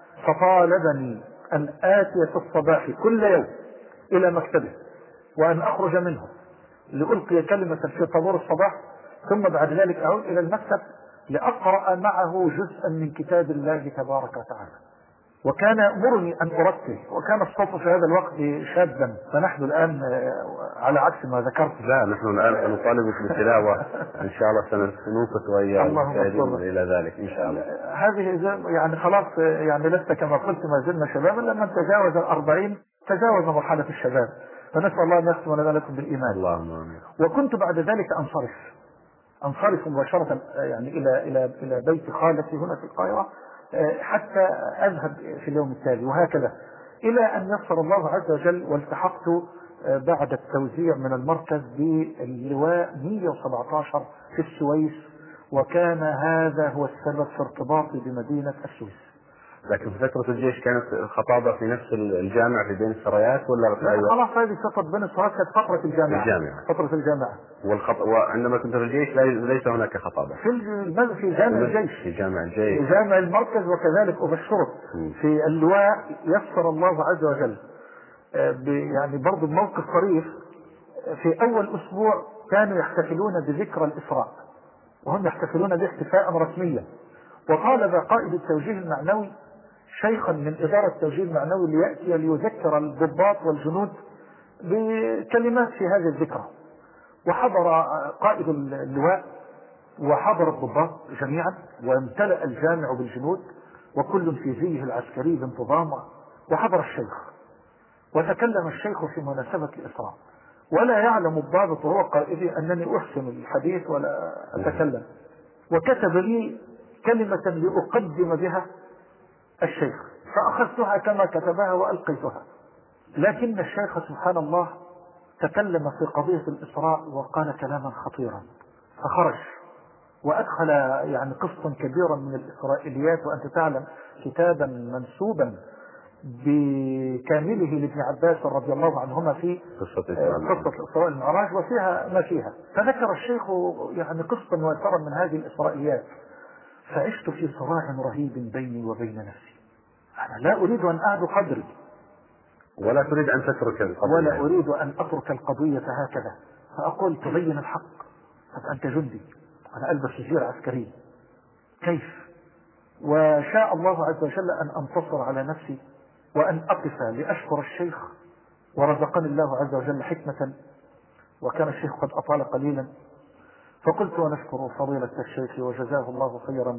فطالبني أن آتي في الصباح كل يوم إلى مكتبه وأن أخرج منه لألقي كلمة في طابور الصباح، ثم بعد ذلك أعود إلى المكتب لأقرأ معه جزءا من كتاب الله تبارك وتعالى. وكان يأمرني أن أرتل، وكان الصوت في هذا الوقت شابا، فنحن الآن على عكس ما ذكرت. لا، نحن الآن نطالبك بالتلاوة إن شاء الله سنوقف وإياكم إلى ذلك إن شاء الله. هذه يعني خلاص، يعني لست كما قلت ما زلنا شبابا، لما تجاوز الأربعين تجاوز مرحلة الشباب، فنسأل الله أن يختم لنا لكم بالإيمان. اللهم آمين. وكنت بعد ذلك أنصرف أنصرف مباشرة يعني إلى إلى إلى بيت خالتي هنا في القاهرة حتى أذهب في اليوم التالي، وهكذا إلى أن يسر الله عز وجل والتحقت بعد التوزيع من المركز باللواء مئة وسبعة عشر في السويس، وكان هذا هو السبب في ارتباطي بمدينة السويس. لكن في فترة الجيش كانت خطابة في نفس الجامعة في بين السرايات ولا؟ أيوة. خلاص هذه فترة بين السرايات كانت فترة الجامعة. الجامعة. فترة الجامعة. والخط... وعندما كنت في الجيش ليس هناك خطابة. في الم... في جامع الجيش. في جامع الجيش. في جامع المركز، وكذلك أبشرك في اللواء يسر الله عز وجل ب... يعني برضو بموقف طريف. في أول أسبوع كانوا يحتفلون بذكرى الإسراء، وهم يحتفلون باحتفاء رسميا، وطالب قائد التوجيه المعنوي شيخا من إدارة التوجيه المعنوي ليأتي ليذكر الضباط والجنود بكلمات في هذه الذكرى. وحضر قائد اللواء وحضر الضباط جميعا، وامتلأ الجامع بالجنود وكل في زيه العسكري بانتظام، وحضر الشيخ وتكلم الشيخ في مناسبة الإسراء، ولا يعلم الضابط وهو قائدي أنني أحسن الحديث ولا أتكلم، وكتب لي كلمة لأقدم بها الشيخ، فأخذتها كما كتبها وألقيتها. لكن الشيخ سبحان الله تكلم في قضية الإسراء وقال كلاما خطيرا، فخرج وأدخل يعني قسطا كبيرا من الإسرائيليات. وأنت تعلم كتابا منسوبا بكامله لابن عباس رضي الله عنهما في قصة الإسراء والمعراج وفيها ما فيها. فذكر الشيخ يعني قسطا واسرا من هذه الإسرائيليات، فعشت في صراع رهيب بيني وبين نفسي. أنا لا أريد أن أعد قدري ولا تريد أن تترك القضية، ولا أريد أن أترك القضية هكذا، فأقول تبين الحق. طب أنت جندي، أنا ألبس سجير عسكري، كيف؟ وشاء الله عز وجل أن أنتصر على نفسي وأن أقف لأشكر الشيخ، ورزقني الله عز وجل حكمة، وكان الشيخ قد أطال قليلا، فقلت ونشكر فضيلة الشيخ وجزاه الله خيرا،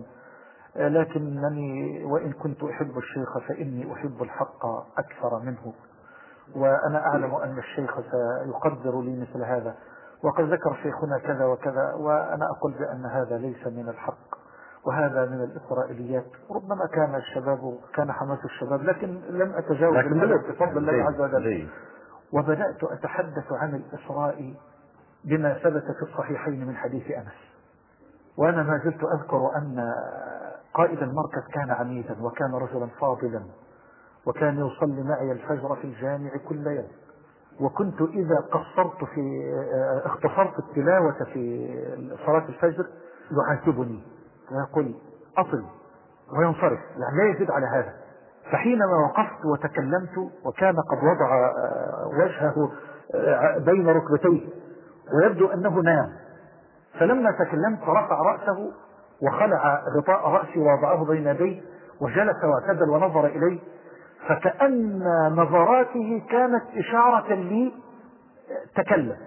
لكنني وإن كنت أحب الشيخ فإني أحب الحق أكثر منه، وأنا أعلم أن الشيخ سيقدر لي مثل هذا، وقد ذكر شيخنا كذا وكذا، وأنا أقول بأن هذا ليس من الحق وهذا من الإسرائيليات. ربما كان الشباب كان حماس الشباب، لكن لم أتجاوز الملك بفضل الله عز وجل. وبدأت أتحدث عن الإسراء بما ثبت في الصحيحين من حديث أنس، وأنا ما زلت أذكر أن قائد المركز كان عميدا وكان رجلا فاضلا، وكان يصلي معي الفجر في الجامع كل يوم، وكنت إذا قصرت في اختصرت التلاوة في صلاة الفجر يعاتبني ويقول أصل وينصرف، يعني لا يزيد على هذا. فحينما وقفت وتكلمت وكان قد وضع وجهه بين ركبتيه ويبدو أنه نام، فلما تكلمت رفع رأسه وخلع غطاء رأسي ووضعه بين يديه وجلس واعتدل ونظر إلي، فكأن نظراته كانت إشارة لي تكلم،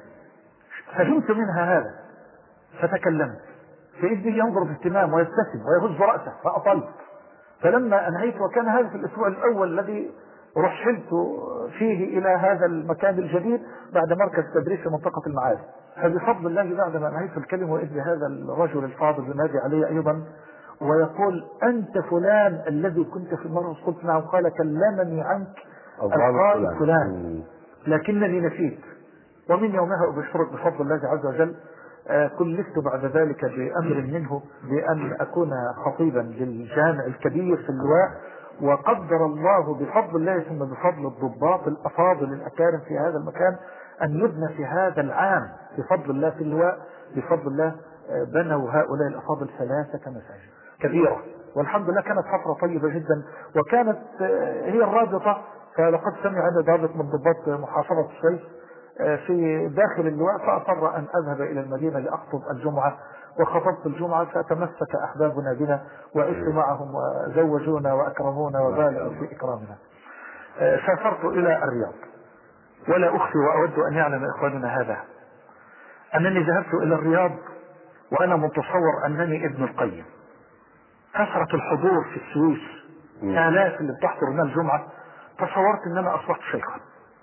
فهمت منها هذا فتكلمت، فإذ به ينظر باهتمام ويبتسم ويهز رأسه فأطلت. فلما أنهيت، وكان هذا في الأسبوع الأول الذي رحلت فيه إلى هذا المكان الجديد بعد مركز تدريس في منطقة المعادي، فبفضل الله بعد ما أنهيت الكلمة وإذ بهذا الرجل الفاضل ينادي علي أيضا ويقول أنت فلان الذي كنت في المرة، قلت نعم، قال كلمني عنك القائد فلان لكنني نسيت. ومن يومها أبشرك بفضل الله عز وجل كلفت بعد ذلك بأمر منه بأن أكون خطيبا للجامع الكبير في اللواء، وقدر الله بفضل الله ثم بفضل الضباط الأفاضل الأكارم في هذا المكان أن يبنى في هذا العام بفضل الله في اللواء. بفضل الله بنوا هؤلاء الأفاضل ثلاثة مساجد كبيرة، والحمد لله كانت فترة طيبة جدا، وكانت هي الرابطة. فلقد سمع أن ضابط من ضباط محافظة الصيف في داخل اللواء، فأصر أن أذهب إلى المدينة لأخطب الجمعة، وخطبت الجمعة فتمسك أحبابنا بنا وعشت معهم وزوجونا وأكرمونا وبالغوا في إكرامنا. سافرت إلى الرياض، ولا أخفي وأود أن يعلم إخواننا هذا أنني ذهبت إلى الرياض وأنا متصور أنني ابن القيم. كثرة الحضور في السويس آلاف اللي بتحضر لنا الجمعة، تصورت أن أنا أصبحت شيخا،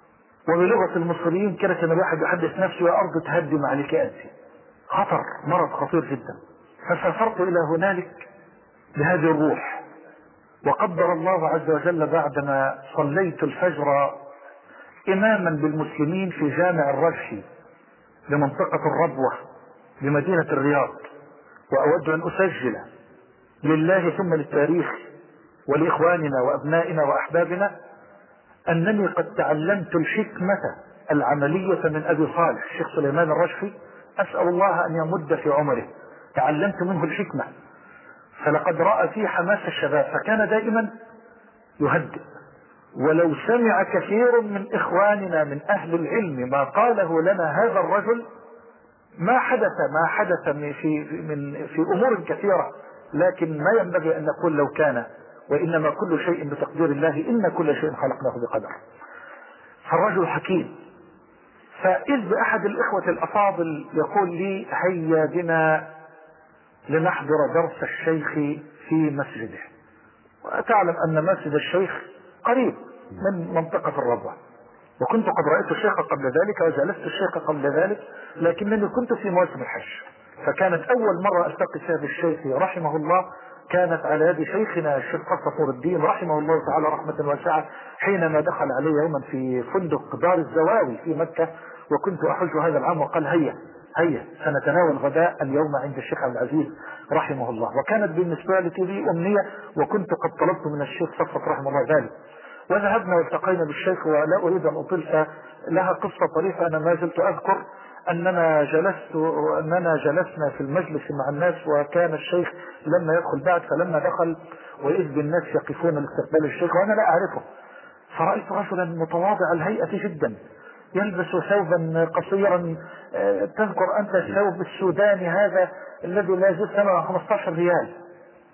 وبلغة المصريين كده كان الواحد يحدث نفسه يا أرض تهدم عليك أنت، خطر، مرض خطير جدا. فسافرت إلى هنالك بهذه الروح، وقدر الله عز وجل بعدما صليت الفجر إماما بالمسلمين في جامع الرجحي لمنطقة الربوة بمدينة الرياض، وأود أن أسجل لله ثم للتاريخ ولإخواننا وأبنائنا وأحبابنا أنني قد تعلمت الحكمة العملية من أبي صالح الشيخ سليمان الرجحي، أسأل الله أن يمد في عمره، تعلمت منه الحكمة. فلقد رأى في حماس الشباب، فكان دائما يهدئ، ولو سمع كثير من إخواننا من أهل العلم ما قاله لنا هذا الرجل ما حدث ما حدث من في من في أمور كثيرة، لكن ما ينبغي أن نقول لو كان، وإنما كل شيء بتقدير الله، إن كل شيء خلقناه بقدر. فالرجل حكيم. فإذ بأحد الإخوة الأفاضل يقول لي هيا بنا لنحضر درس الشيخ في مسجده، وتعلم أن مسجد الشيخ قريب من منطقة الربوة، وكنت قد رأيت الشيخ قبل ذلك وجلست الشيخ قبل ذلك، لكنني كنت في مواسم الحج، فكانت أول مرة ألتقي فيها بالشيخ رحمه الله كانت على يد شيخنا الشيخ صفور الدين رحمه الله تعالى رحمة واسعة، حينما دخل علي يوما في فندق دار الزواوي في مكة، وكنت أحج هذا العام، وقال هيا هيا سنتناول غداء اليوم عند الشيخ عبد العزيز رحمه الله. وكانت بالنسبة لي أمنية، وكنت قد طلبت من الشيخ صفور رحمه الله ذلك. وذهبنا والتقينا بالشيخ، ولا أريد أن أطيل، لها قصة طريفة. أنا ما زلت أذكر أننا جلست أننا جلسنا في المجلس مع الناس، وكان الشيخ لما يدخل بعد، فلما دخل وإذ بالناس يقفون لاستقبال الشيخ وأنا لا أعرفه، فرأيت رجلا متواضع الهيئة جدا يلبس ثوبا قصيرا، تذكر أنت الثوب السوداني هذا الذي لا يزيد ثمنه خمسة عشر ريال،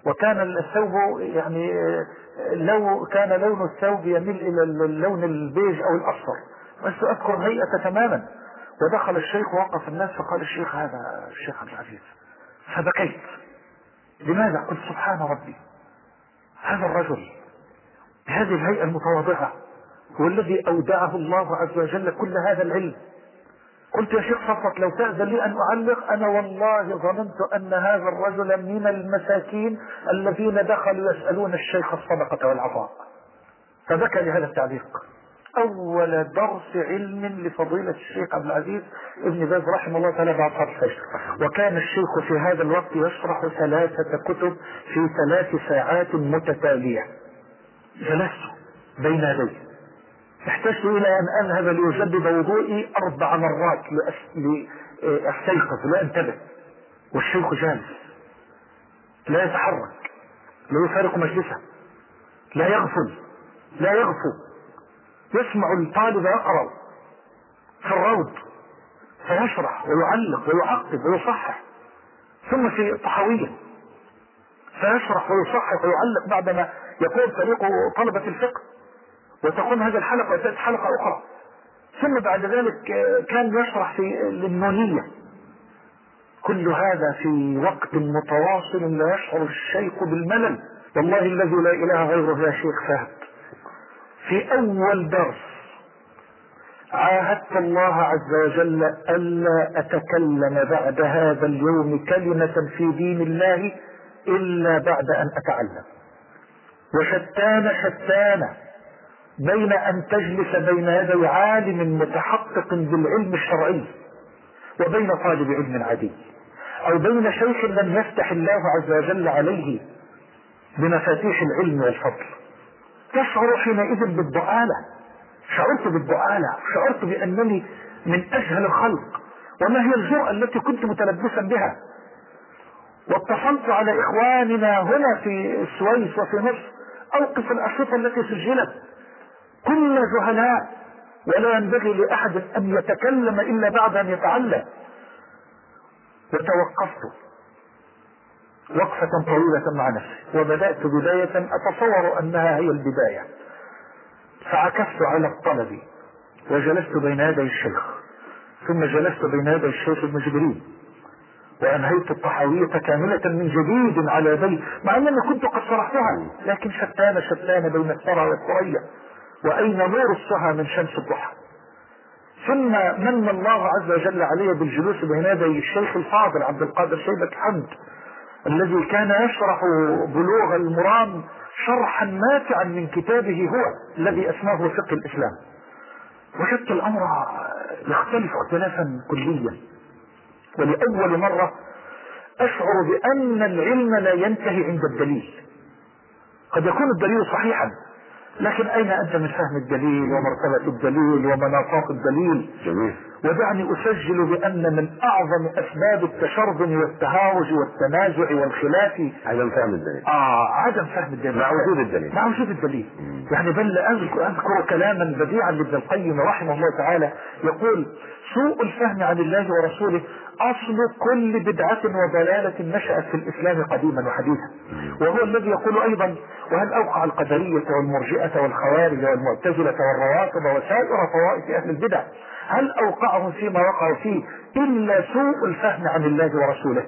وكان الثوب يعني لو كان لون الثوب يميل إلى اللون البيج أو الأصفر، بس أذكر هيئة تماما. ودخل الشيخ ووقف الناس فقال الشيخ هذا الشيخ عبد العزيز، فبكيت. لماذا؟ قلت سبحان ربي، هذا الرجل بهذه الهيئة المتواضعة هو الذي أودعه الله عز وجل كل هذا العلم. قلت يا شيخ صفت لو تأذن لي أن أعلق، أنا والله ظننت أن هذا الرجل من المساكين الذين دخلوا يسألون الشيخ الصدقة والعطاء. فبكى لهذا التعليق. أول درس علم لفضيلة الشيخ عبد العزيز ابن باز رحمه الله تعالى بعد صلاة الفجر. وكان الشيخ في هذا الوقت يشرح ثلاثة كتب في ثلاث ساعات متتالية. جلست بين يديه، احتجت إلى أن أذهب لأجدد وضوئي أربع مرات لأستيقظ لا أنتبه، والشيخ جالس لا يتحرك، لا يفارق مجلسه، لا يغفل لا يغفو، يسمع الطالب يقرأ في الروض فيشرح ويعلق ويعقب ويصحح، ثم في الطحاوية فيشرح ويصحح ويعلق بعدما يقول فريق طلبة الفقه، وتقوم هذه الحلقة وتأتي حلقة أخرى. ثم بعد ذلك كان يشرح في النونية. كل هذا في وقت متواصل لا يشعر الشيخ بالملل. والله الذي لا إله غيره يا شيخ فهد، في أول درس عاهدت الله عز وجل ألا أتكلم بعد هذا اليوم كلمة في دين الله إلا بعد أن أتعلم. وشتان شتان بين أن تجلس بين يدي عالم متحقق بالعلم الشرعي وبين طالب علم عادي، أو بين شيخ لم يفتح الله عز وجل عليه بمفاتيح العلم والفضل. تشعر حينئذ بالضآلة. شعرت بالضآلة، شعرت بأنني من أجهل الخلق، وما هي الجرأة التي كنت متلبسا بها. واتصلت على إخواننا هنا في السويس وفي مصر، أوقف الأشرطة التي سجلت، كل جهلاء، ولا ينبغي لأحد أن يتكلم إلا بعد أن يتعلم. وتوقفت وقفة طويلة مع نفسي، وبدأت بداية أتصور أنها هي البداية، فعكفت على الطلب وجلست بين يدي الشيخ، ثم جلست بين يدي الشيخ ابن جبريل، وأنهيت الطحاوية كاملة من جديد على يدي، مع أنني كنت قد شرحتها، لكن شتان شتان بين الثرى والثريا، وأين نور الصهى من شمس الضحى. ثم من الله عز وجل علي بالجلوس بين يدي الشيخ الفاضل عبد القادر شيبة حمد، الذي كان يشرح بلوغ المرام شرحا نافعا من كتابه هو الذي اسماه فقه الإسلام. وجدت الأمر يختلف اختلافا كليا، ولأول مرة أشعر بأن العلم لا ينتهي عند الدليل. قد يكون الدليل صحيحا، لكن أين أنت من فهم الدليل ومرتبة الدليل ومناطات الدليل؟ جميل. ودعني أسجل بأن من أعظم أسباب التشرذم والتهاوج والتنازع والخلاف عدم فهم الدليل. آه عدم فهم الدليل مع وجود الدليل. مع وجود الدليل. مم. يعني بل أذكر, أذكر كلاما بديعا لابن القيم رحمه الله تعالى، يقول: سوء الفهم عن الله ورسوله أصل كل بدعة وضلالة نشأت في الإسلام قديما وحديثا. وهو الذي يقول أيضا: وهل أوقع القدرية والمرجئة والخوارج والمعتزلة والروافض وسائر طوائف أهل البدع، هل أوقعهم فيما وقعوا فيه إلا سوء الفهم عن الله ورسوله؟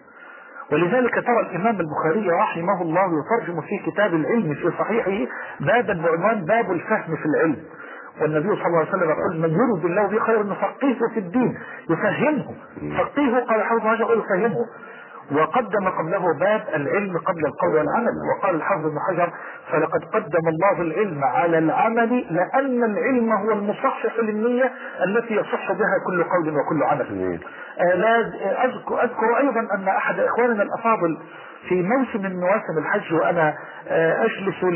ولذلك ترى الإمام البخاري رحمه الله يترجم في كتاب العلم في صحيحه بابا بعنوان باب الفهم في العلم، والنبي صلى الله عليه وسلم يقول: من يرد الله به خير يفقهه في الدين، يفهمه. فقهه قال حافظ هذا يفهمه. وقدم قبله باب العلم قبل القول والعمل، وقال الحافظ ابن حجر: فلقد قدم الله العلم على العمل لأن العلم هو المصحح للنية التي يصح بها كل قول وكل عمل. آه لا أذكر, أذكر أيضا أن أحد إخواننا الأفاضل في موسم من مواسم الحج، وأنا آه أجلس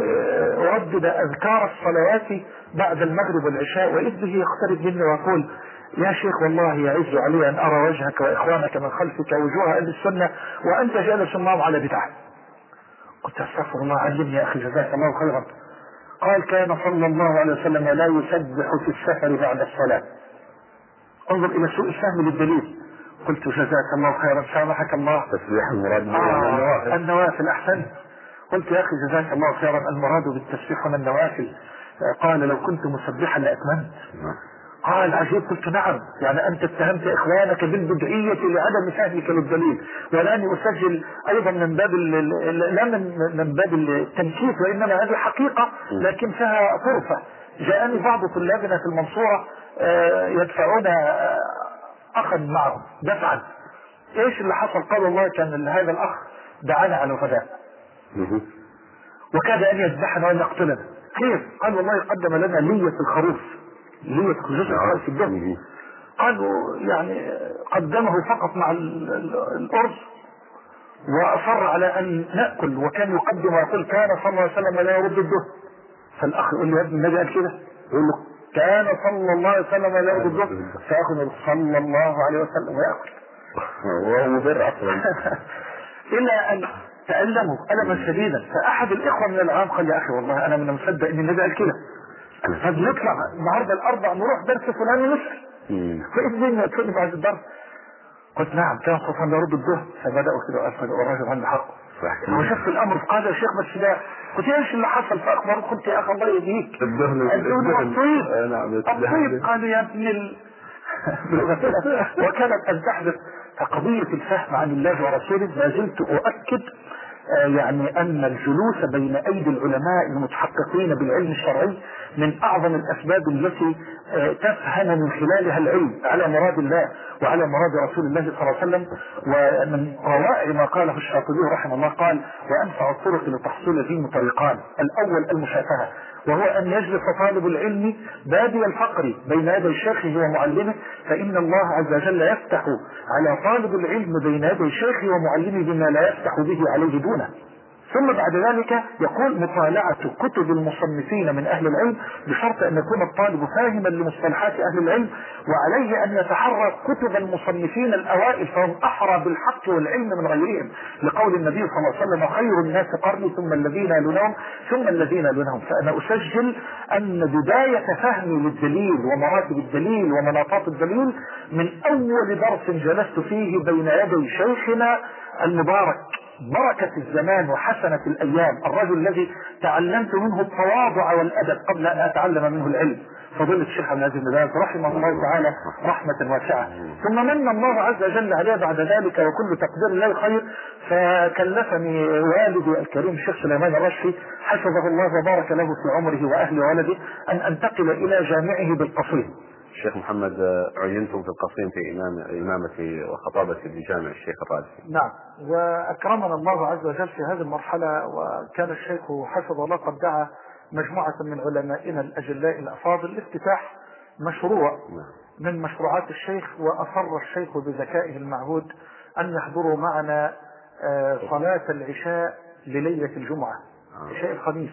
لأردد أذكار الصلوات بعد المغرب والعشاء، وإذ به يقترب مني ويقول: يا شيخ والله يعز علي أن أرى وجهك وإخوانك من خلفك وجوه أهل السنة وأنت جالس معهم على بدعة. قلت: أستغفر الله، علمني يا أخي جزاك الله خيرا. قال: كان صلى الله عليه وسلم لا يسبح في السفر بعد الصلاة. انظر إلى سوء الفهم للدليل. قلت جزاك الله خيرا سامحك الله. تسبيح المراد آه النوافل أحسنت. قلت يا أخي جزاك الله خيرا المراد بالتسبيح هنا النوافل. قال لو كنت مسبحا لأتممت. قال عجيب. قلت نعم، يعني أنت اتهمت إخوانك بالبدعية لعدم فهمك للدليل، والآن أسجل أيضا من باب لا من باب التنكيت، وإنما هذه حقيقة لكن فيها طرفة. جاءني بعض طلابنا في المنصورة يدفعون أخا معهم دفعا. إيش اللي حصل؟ قال والله كان هذا الأخ دعانا على الغداء وكاد أن يذبحنا وأن يقتلنا. كيف؟ قال والله قدم لنا لية الخروف، لية خروف الخروف في الدم. قالوا يعني قدمه فقط مع الأرز وأصر على أن نأكل، وكان يقدم ويقول كان صلى الله عليه وسلم لا يرد الدهن. فالأخ يقول له يا ابن النبي قال كده؟ يقول له كان صلى الله عليه وسلم لا يرد الدهن، فأخذ صلى الله عليه وسلم ويأكل وهو مضر أصلا. إلى أن تألموا ألما شديدا. فأحد الإخوة من العام قال يا أخي والله أنا من مصدق إن النبي قال كده، طب نطلع النهارده الأربع نروح درس فلان ونسأل. فإذ الدنيا تقول بعد الدرس. قلت نعم كان صلى الله عليه وسلم يرد الدهن. فبدأوا كده أسألوا الراجل عنده حق. وشفت الأمر قال يا شيخ بس ده. قلت ايش اللي حصل؟ فأخبرت قلت يا أخي الله يهديك الدهن الطيب الطيب. قالوا يا ابن ال وكانت أن تحدث قضية الفهم عن الله ورسوله. ما زلت أؤكد يعني أن الجلوس بين أيدي العلماء المتحققين بالعلم الشرعي من أعظم الأسباب التي تفهم من خلالها العلم على مراد الله وعلى مراد رسول الله صلى الله عليه وسلم. ومن روائع ما قاله الشاطبي رحمه الله قال وأنفع الطرق لتحصيل العلم طريقان: الأول المشافهة، وهو أن يجلس طالب العلم بادي الفقر بين يدي شيخه ومعلمه، فإن الله عز وجل يفتح على طالب العلم بين يدي شيخه ومعلمه بما لا يفتح به عليه دونه. ثم بعد ذلك يقول مطالعة كتب المصنفين من أهل العلم بشرط أن يكون الطالب فاهما لمصطلحات أهل العلم، وعليه أن يتحرى كتب المصنفين الأوائل فهم أحرى بالحق والعلم من غيرهم، لقول النبي صلى الله عليه وسلم خير الناس قرني ثم الذين يلونهم ثم الذين يلونهم. فأنا أسجل أن بداية فهمي للدليل ومراتب الدليل ومناطات الدليل من أول درس جلست فيه بين يدي شيخنا المبارك بركة الزمان وحسنة الأيام، الرجل الذي تعلمت منه التواضع والأدب قبل أن أتعلم منه العلم، فضيلة الشيخ عبد العزيز بن باز رحمه الله تعالى رحمة واسعة. ثم من الله عز وجل عليه بعد ذلك وكل تقدير الله خير، فكلفني والدي الكريم الشيخ سليمان الرشفي حفظه الله وبارك له في عمره وأهله وولده أن أنتقل إلى جامعه بالقصيم. الشيخ محمد عينتم في القصيم في إمام إمامة وخطابة بجامع الشيخ الرازي. نعم، وأكرمنا الله عز وجل في هذه المرحلة، وكان الشيخ حفظه الله قد دعا مجموعة من علمائنا الأجلاء الأفاضل لافتتاح مشروع من مشروعات الشيخ، وأصر الشيخ بذكائه المعهود أن يحضروا معنا صلاة العشاء لليلة الجمعة عشاء الخميس.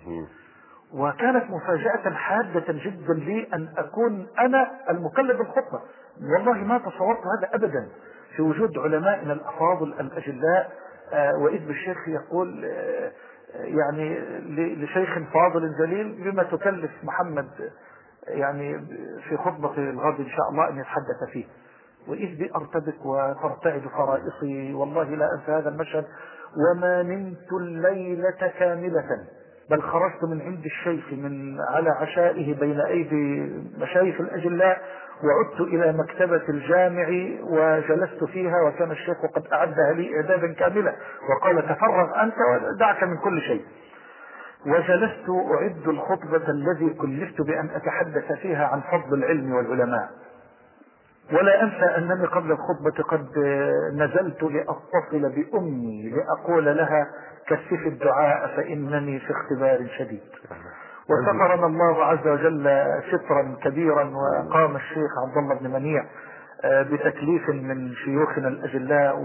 وكانت مفاجأة حادة جدا لي أن أكون أنا المكلف بالخطبة. والله ما تصورت هذا أبدا في وجود علمائنا الأفاضل الأجلاء. وإذ بالشيخ يقول يعني لشيخ فاضل جليل بما تكلف محمد يعني في خطبة الغد إن شاء الله أن يتحدث فيه. وإذ بي أرتبك وترتعد فرائصي، والله لا أنسى هذا المشهد. وما نمت الليلة كاملة، بل خرجت من عند الشيخ من على عشائه بين أيدي مشايخ الأجلاء، وعدت إلى مكتبة الجامع وجلست فيها، وكان الشيخ قد أعدها لي إعدادا كاملا وقال تفرغ أنت ودعك من كل شيء. وجلست أعد الخطبة الذي كلفت بأن أتحدث فيها عن فضل العلم والعلماء. ولا أنسى أنني قبل الخطبة قد نزلت لأتصل بأمي لأقول لها كثف الدعاء فإنني في اختبار شديد. وسترنا الله عز وجل سترا كبيرا، وقام الشيخ عبد الله بن منيع بتكليف من شيوخنا الأجلاء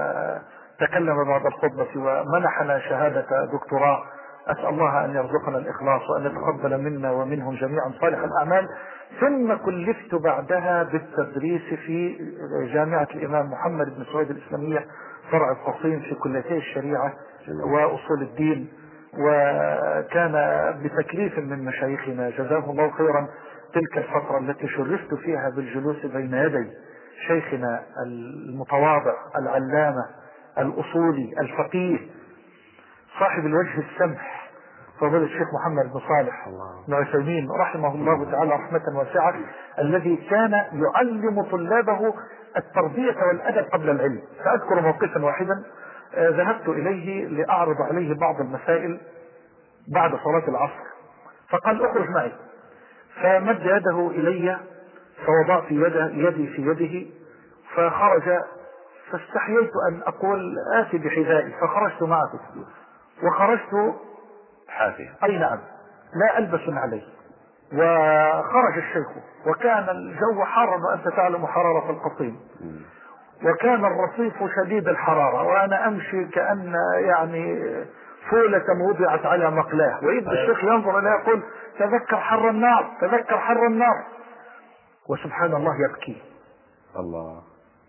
وتكلم بعد الخطبة ومنحنا شهادة دكتوراه. أسأل الله أن يرزقنا الإخلاص وأن يتقبل منا ومنهم جميعا صالح الأعمال. ثم كلفت بعدها بالتدريس في جامعة الإمام محمد بن سعيد الإسلامية فرع القصيم في كليتي الشريعة وأصول الدين، وكان بتكليف من مشايخنا جزاه الله خيرا تلك الفترة التي شرفت فيها بالجلوس بين يدي شيخنا المتواضع العلامة الأصولي الفقيه صاحب الوجه السمح فضيلة الشيخ محمد بن صالح بن عثيمين رحمه الله تعالى رحمة واسعة، الذي كان يعلم طلابه التربية والأدب قبل العلم. فأذكر موقفا واحدا ذهبت إليه لأعرض عليه بعض المسائل بعد صلاة العصر، فقال اخرج معي، فمد يده إلي فوضعت يده يدي في يده فخرج، فاستحييت أن أقول آتي بحذائي فخرجت معه، وخرجت حافي أي نعم لا ألبس عليه. وخرج الشيخ وكان الجو حارا وأنت تعلم حرارة القطيم، وكان الرصيف شديد الحرارة وأنا أمشي كأن يعني فولة وضعت على مقلاه، وإذ الشيخ ينظر إليه يقول تذكر حر النار تذكر حر النار، وسبحان الله يبكي. الله.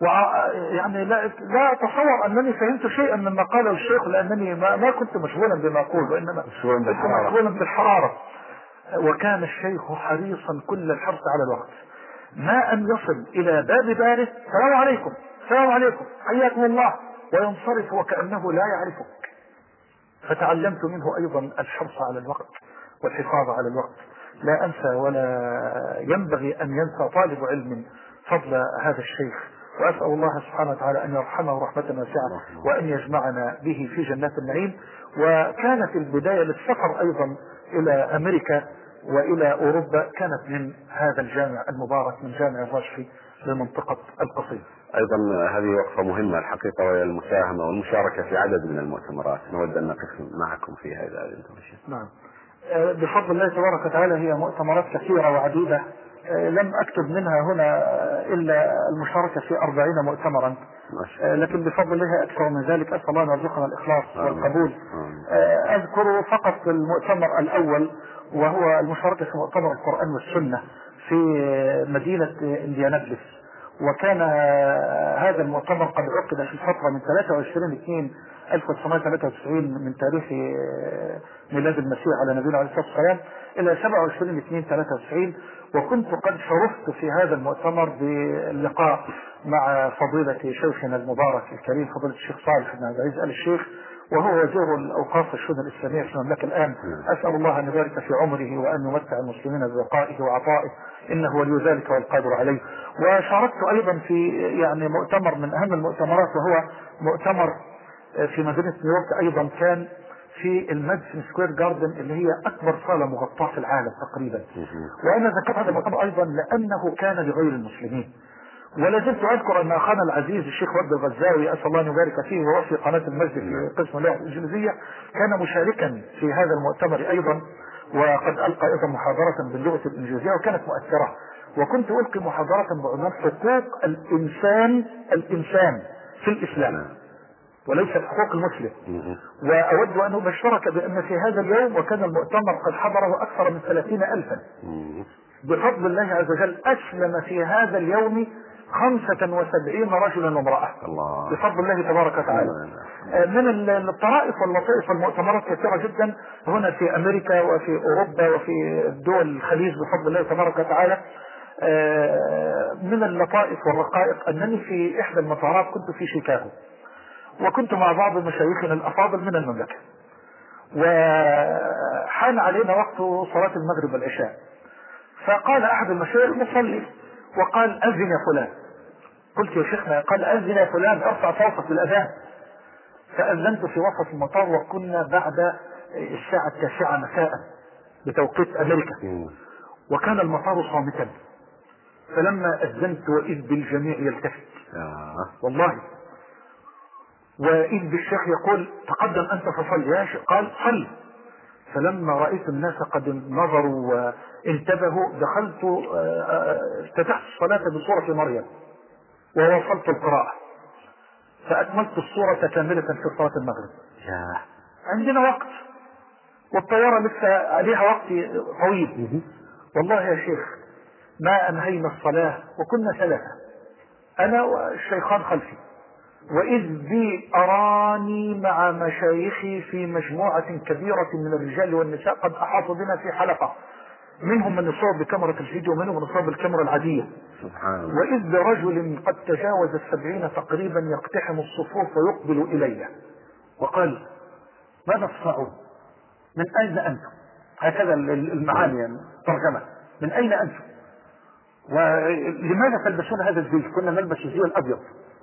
ويعني لا لا اتصور انني فهمت شيئا مما قاله الشيخ، لانني ما, ما كنت مشغولا بما اقول، وانما كنت مشغولا بالحراره. وكان الشيخ حريصا كل الحرص على الوقت، ما ان يصل الى باب داره السلام عليكم السلام عليكم حياكم الله وينصرف وكانه لا يعرفك. فتعلمت منه ايضا الحرص على الوقت والحفاظ على الوقت. لا انسى ولا ينبغي ان ينسى طالب علم فضل هذا الشيخ، وأسأل الله سبحانه وتعالى أن يرحمه رحمة واسعة وأن يجمعنا به في جنات النعيم. وكانت البداية للسفر أيضا إلى أمريكا وإلى أوروبا كانت من هذا الجامع المبارك من جامع الراشفي لمنطقة القصيم. أيضا هذه وقفة مهمة الحقيقة، وهي المساهمة والمشاركة في عدد من المؤتمرات، نود أن نقف معكم في هذا. نعم بفضل الله تبارك وتعالى هي مؤتمرات كثيرة وعديدة، لم أكتب منها هنا إلا المشاركة في أربعين مؤتمرا، لكن بفضل الله أكثر من ذلك. أسأل الله أن يرزقنا الإخلاص والقبول. أذكر فقط المؤتمر الأول وهو المشاركة في مؤتمر القرآن والسنة في مدينة إنديانابلس، وكان هذا المؤتمر قد عقد في الفترة من ثلاثة وعشرين اثنين ألف وتسعمائة وثلاثة وتسعين من تاريخ ميلاد المسيح على نبينا عليه الصلاة والسلام إلى سبعة وعشرين اثنين ثلاثة وتسعين. وكنت قد شرفت في هذا المؤتمر باللقاء مع فضيلة شيخنا المبارك الكريم فضيلة الشيخ صالح بن عبد العزيز آل الشيخ، وهو وزير الأوقاف والشؤون الإسلامية في المملكة الآن. أسأل الله أن يبارك في عمره وأن يمتع المسلمين ببقائه وعطائه، إنه ولي ذلك والقادر عليه. وشاركت أيضا في يعني مؤتمر من أهم المؤتمرات وهو مؤتمر في مدينة نيويورك، أيضا كان في الماديسون سكوير جاردن اللي هي أكبر صالة مغطاة في العالم تقريبا. وأنا ذكرت هذا المؤتمر أيضا لأنه كان لغير المسلمين. ولا زلت أذكر أن أخانا العزيز الشيخ ود الغزاوي أسأل الله أن يبارك فيه وهو في قناة المسجد في قسم اللغة الإنجليزية كان مشاركا في هذا المؤتمر أيضا، وقد ألقى أيضا محاضرة باللغة الإنجليزية وكانت مؤثرة. وكنت ألقي محاضرة بعنوان حقوق الإنسان الإنسان في الإسلام وليس حقوق المسلم. وأود أن أبشرك بأن في هذا اليوم وكان المؤتمر قد حضره أكثر من ثلاثين ألفا بفضل الله عز وجل، أسلم في هذا اليوم خمسة وسبعين رجلا وامرأة بفضل الله تبارك وتعالى. من الطرائف واللطائف والمؤتمرات كثيرة جدا هنا في أمريكا وفي أوروبا وفي دول الخليج بفضل الله تبارك وتعالى. من اللطائف والرقائق أنني في إحدى المطارات كنت في شيكاغو، وكنت مع بعض مشايخنا الأفاضل من المملكة، وحان علينا وقت صلاة المغرب والعشاء، فقال أحد المشايخ نصلي وقال أذن يا فلان. قلت يا شيخنا، قال أذن يا فلان ارفع صوتك بالأذان. فأذنت في وسط المطار وكنا بعد الساعة التاسعة مساء بتوقيت أمريكا، وكان المطار صامتا. فلما أذنت وإذ بالجميع يلتفت والله، وإذ بالشيخ يقول تقدم أنت فصل يا شيخ. قال صل. فلما رأيت الناس قد نظروا وانتبهوا دخلت افتتحت الصلاة بسورة مريم ووصلت القراءة فأكملت الصورة كاملة في صلاة المغرب. عندنا وقت والطيارة لسه عليها وقت طويل. والله يا شيخ ما أنهينا الصلاة وكنا ثلاثة، أنا والشيخان خلفي، وإذ بي أراني مع مشايخي في مجموعة كبيرة من الرجال والنساء قد أحاطوا بنا في حلقة منهم من يصور بكاميرا الفيديو ومنهم من يصور بالكاميرا العادية. سبحان الله. وإذ برجل قد تجاوز السبعين تقريبا يقتحم الصفوف ويقبل إلينا وقال ماذا تصنعون؟ من أين أنتم؟ هكذا المعاني يعني ترجمة، من أين أنتم؟ ولماذا تلبسون هذا الزي؟ كنا نلبس الزي الأبيض.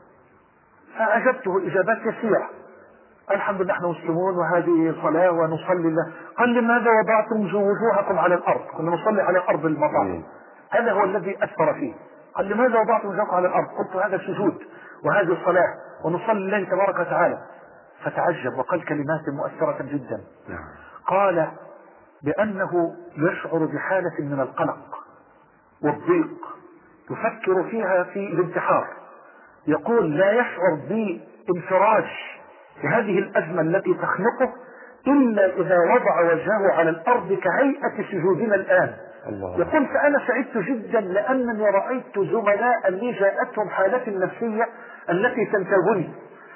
فأجبته إجابات كثيرة، الحمد لله نحن مسلمون وهذه صلاة ونصلي الله. قال لماذا وضعتم وجوهكم على الأرض؟ كنا نصلي على أرض المطار، هذا هو الذي أثر فيه. قال لماذا وضعتم وجوهكم على الأرض؟ قلت هذا سجود وهذه صلاة ونصلي الله تبارك وتعالى. فتعجب وقال كلمات مؤثرة جدا. قال بأنه يشعر بحالة من القلق والضيق يفكر فيها في الانتحار. يقول لا يشعر بانفراج بهذه الأزمة التي تخنقه إلا إذا وضع وجهه على الأرض كهيئة سجودنا الآن. الله. يقول فأنا سعدت جدا لأنني رأيت زملاء لي جاءتهم حالات النفسية التي تنتابني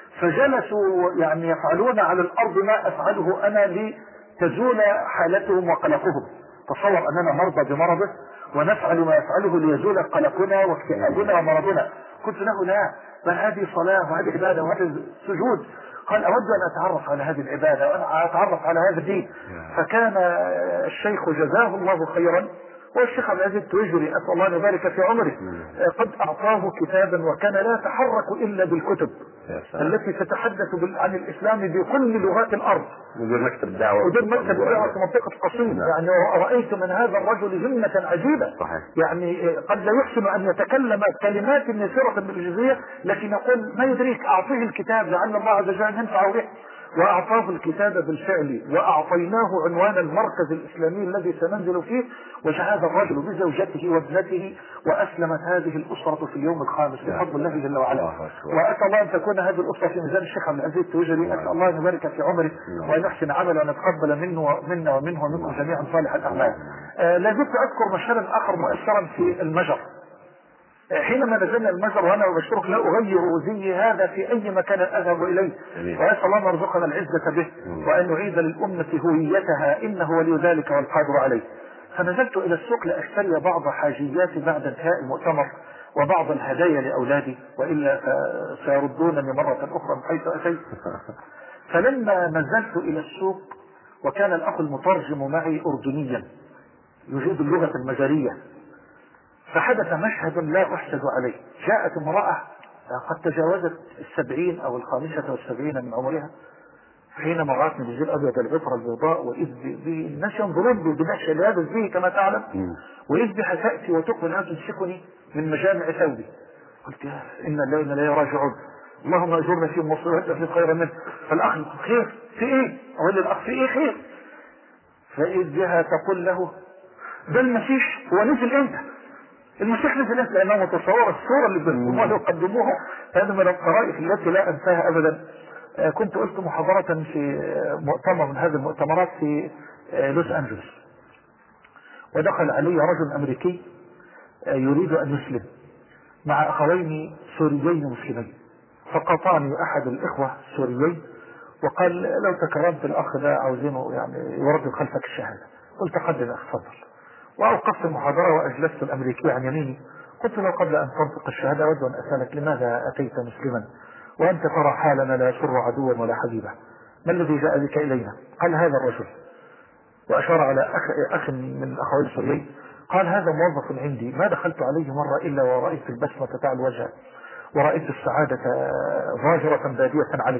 فجلسوا يعني يفعلون على الأرض ما أفعله أنا لتزول حالتهم وقلقهم. تصور أننا مرضى بمرضه ونفعل ما يفعله ليزول قلقنا واكتئابنا ومرضنا. قلت له لا، بل هذه صلاة وهذه عبادة وهذا سجود. قال أود أن أتعرف على هذه العبادة وأنا أتعرف على هذا الدين. فكان الشيخ جزاه الله خيرا والشيخ عبد العزيز التويجري أسأل الله أن يبارك في عمره قد أعطاه كتابا وكان لا يتحرك إلا بالكتب التي تتحدث عن الإسلام بكل لغات الأرض. مدير مكتب دعوة مدير مكتب دعوة في منطقة قصيم. يعني رأيت من هذا الرجل همة عجيبة. صحيح. يعني قد لا يحسن أن يتكلم كلمات يسيرة بالجزية لكن يقول ما يدريك أعطيه الكتاب لعل الله عز وجل ينفع به. وأعطاه الكتاب بالفعل وأعطيناه عنوان المركز الإسلامي الذي سننزل فيه وجاء هذا الرجل بزوجته وابنته وأسلمت هذه الأسرة في اليوم الخامس بفضل الله جل وعلا. وأسأل الله أن تكون هذه الأسرة في ميزان الشيخ عبد العزيز التويجري. أسأل الله أن يبارك في عمره وأن يحسن عمله وأن يتقبل منه منا ومنه ومنكم جميعا صالح الأعمال. آه لا زلت أذكر مشهدا آخر مؤثرا في المجر. حينما نزلنا المجر وانا ابشرك لا اغير زي هذا في اي مكان اذهب اليه واسال الله ان يرزقنا العزه به وان يعيد للامه هويتها انه ولي ذلك والقادر عليه. فنزلت الى السوق لاشتري بعض حاجياتي بعد انتهاء المؤتمر وبعض الهدايا لاولادي والا سيردونني مره اخرى من حيث اتيت. فلما نزلت الى السوق وكان الاخ المترجم معي اردنيا يجيد اللغه المجريه فحدث مشهد لا أحسد عليه. جاءت امرأة قد تجاوزت السبعين أو الخامسة والسبعين من عمرها حينما رأتني بالزي الأبيض العطر البيضاء وإذ بالناس ينظرون بدهشة لهذا الزي كما تعلم وإذ بها تأتي وتقبل أن تمسكني من مجامع ثوبي. قلت يا إن الله إن لا يراجعون اللهم أجرنا في مصيبتنا في خير منه. فالأخ خير في إيه؟ أقول للأخ في إيه خير؟ فإذ بها تقول له ده المسيح هو نزل إمتى؟ المسيح نزل امتى؟ لأنه متصور الصورة اللي بيقدموها يقدموها. هذا من الطرائف التي لا أنساها أبدا. كنت قلت محاضرة في مؤتمر من هذه المؤتمرات في لوس أنجلوس ودخل علي رجل أمريكي يريد أن يسلم مع أخوين سوريين مسلمين فقاطعني أحد الإخوة السوريين وقال لو تكرمت الأخ ده عاوزينه يعني يرد خلفك الشهادة. قلت قدم أخ تفضل. وأوقفت المحاضرة وأجلست الأمريكي عن يميني. قلت له قبل أن تنطق الشهادة أود أن أسألك لماذا أتيت مسلما وأنت ترى حالنا لا يسر عدوا ولا حبيبا؟ ما الذي جاء بك إلينا؟ قال هذا الرجل وأشار على أخ, أخ من أخوي السوريين. قال هذا موظف عندي ما دخلت عليه مرة إلا ورأيت البسمة تاع الوجه ورأيت السعادة ظاهرة بادية عليه.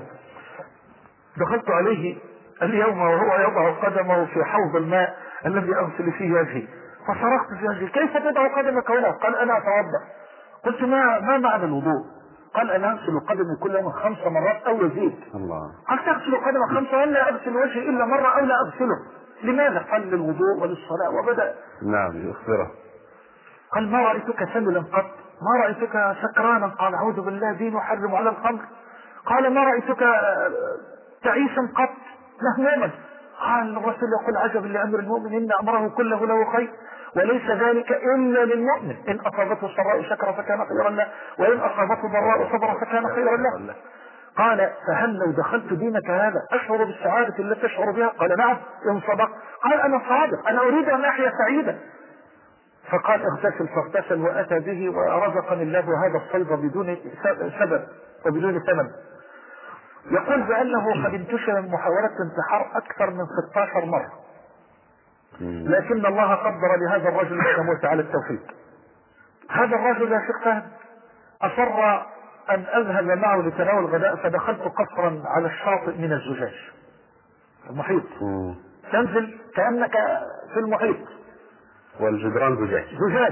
دخلت عليه اليوم وهو يضع قدمه في حوض الماء الذي أغسل فيه وجهي فصرخت في وجهي كيف تضع قدمك هنا؟ قال أنا أتوضأ. قلت ما ما معنى الوضوء؟ قال أنا أغسل قدمي كل يوم خمس مرات أو يزيد. الله. قال تغسل قدمك خمسة ولا أغسل وجهي إلا مرة أو لا أغسله؟ لماذا؟ قال للوضوء وللصلاة. وبدأ نعم يخبره. قال ما رأيتك سللا قط؟ ما رأيتك سكرانا؟ قال أعوذ بالله دين يحرم على الخمر. قال ما رأيتك تعيسا قط مهموما؟ قال الرسول يقول عجبا لأمر المؤمن إن أمره كله له خير وليس ذلك إلا للمؤمن إن أصابته سراء شكر فكان خيرا له وإن أصابته ضراء صبر فكان خيرا له. قال فهل لو دخلت دينك هذا أشعر بالسعادة التي تشعر بها؟ قال نعم إن صدق. قال أنا صادق، أنا أريد أن أحيا سعيدا. فقال اغتسل، فاغتسل وأتى به، ورزقني الله هذا الصيد بدون سبب وبدون ثمن. يقول بأنه قد انتشر من محاولة انتحار أكثر من ستة عشر مرة، لكن الله قدر لهذا الرجل أن يموت على التوحيد. هذا الرجل يا شيخ فهد أصر أن أذهب معه لتناول الغداء، فدخلت قصرا على الشاطئ من الزجاج المحيط، تنزل كأنك في المحيط والجدران زجاج زجاج.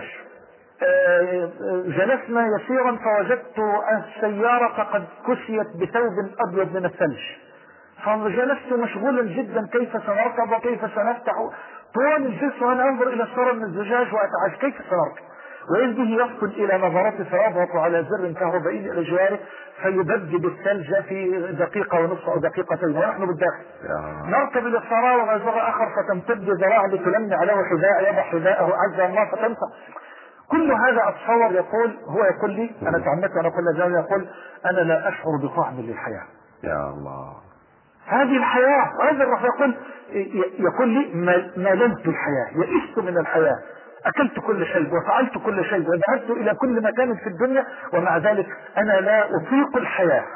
جلسنا يسيرا فوجدت السيارة قد كسيت بثوب أبيض من الثلج، فجلست مشغولا جدا كيف سنركب وكيف سنفتح. طوال الجلسة وأنا أنظر إلى الصورة من الزجاج وأتعجب كيف سنركب، وإذ به يفقد إلى نظرته فيضغط على زر كهربائي إلى جواره فيبدد الثلج في دقيقة ونصف أو دقيقتين ونحن بالداخل. نركب إلى الصراع وغزر آخر فتمتد ذراع لتلمع له حذاء، يضع حذاءه عز الله فتنسى. كل هذا أتصور يقول هو يقول لي أنا تعمدت وأنا كل ذلك يقول أنا لا أشعر بطعم للحياة. يا الله هذه الحياة. وهذا الرجل يقول يقول لي مللت الحياة، يئست من الحياة، أكلت كل شيء وفعلت كل شيء وذهبت إلى كل مكان في الدنيا ومع ذلك أنا لا أطيق الحياة.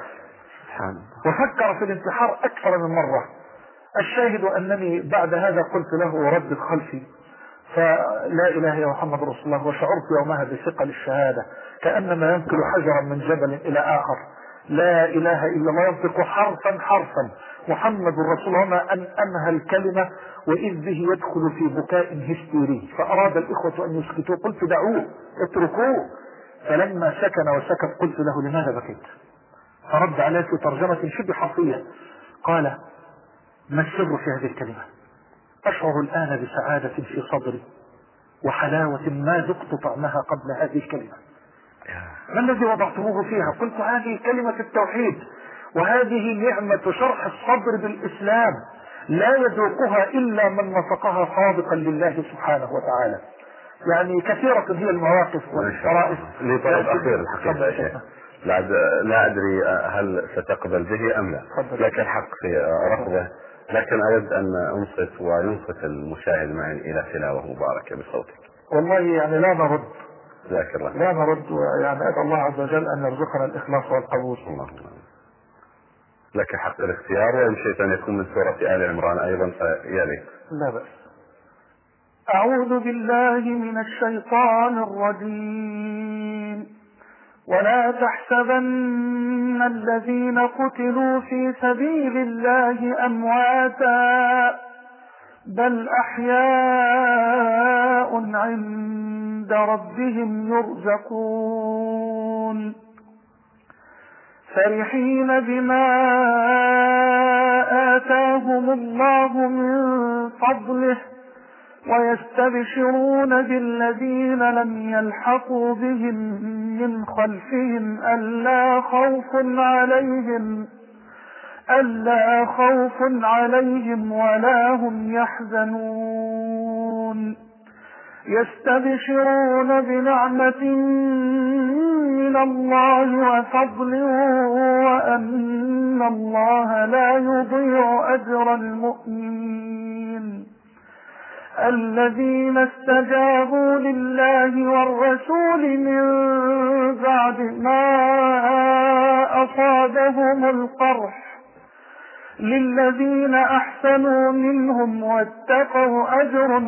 وفكر في الانتحار أكثر من مرة. الشاهد أنني بعد هذا قلت له وردد خلفي فلا إله إلا محمد رسول الله، وشعرت يومها بثقل الشهادة كأنما ينقل حجرا من جبل إلى آخر. لا إله إلا الله ينطق حرفا حرفا محمد رسول الله. ما أن أنهى الكلمة وإذ به يدخل في بكاء هستيري، فأراد الإخوة أن يسكتوا، قلت دعوه اتركوه. فلما سكن وسكت قلت له لماذا بكيت؟ فرد علي في ترجمة شبه حرفية قال ما السر في هذه الكلمة؟ أشعر الآن بسعادة في صدري وحلاوة ما ذقت طعمها قبل هذه الكلمة. ما الذي وضعتموه فيها؟ قلت هذه كلمة التوحيد، وهذه نعمة شرح الصدر بالإسلام لا يذوقها إلا من نطقها صادقا لله سبحانه وتعالى. يعني كثيرة هي المواقف والشرائط. لي طلب أخير الحقيقة يا شيخ، لا, لا أدري هل ستقبل به أم لا، لك الحق في رفضه، لكن أود أن أنصت وينصت المشاهد معي إلى تلاوة مباركة بصوتك. والله يعني لا نرد ذاك الله لا نرد، يعني أدعو الله عز وجل أن يرزقنا الإخلاص والقبول. اللهم لك حق الاختيار، وإن شئت أن يكون من سورة آل عمران أيضا فيا ريت. لا بأس. أعوذ بالله من الشيطان الرجيم. ولا تحسبن الذين قتلوا في سبيل الله أمواتا بل أحياء عند ربهم يرزقون فرحين بما آتاهم الله من فضله ويستبشرون بالذين لم يلحقوا بهم من خلفهم ألا خوف عليهم ألا خوف عليهم ولا هم يحزنون يستبشرون بنعمة من الله وفضل وأن الله لا يضيع أجر المؤمنين الذين استجابوا لله والرسول من بعد ما أصابهم القرح للذين أحسنوا منهم واتقوا أجر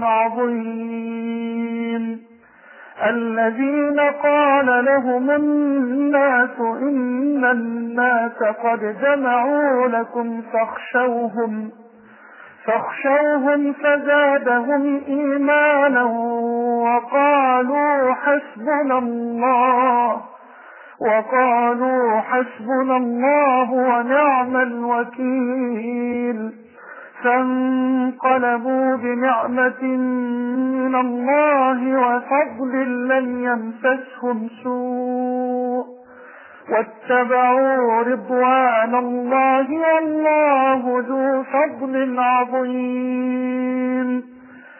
عظيم الذين قال لهم الناس إن الناس قد جمعوا لكم فاخشوهم فاخشوهم فزادهم إيمانا وقالوا حسبنا الله وقالوا حسبنا الله ونعم الوكيل فانقلبوا بنعمة من الله وفضل لم يمسسهم سوء واتبعوا رضوان الله والله ذو فضل عظيم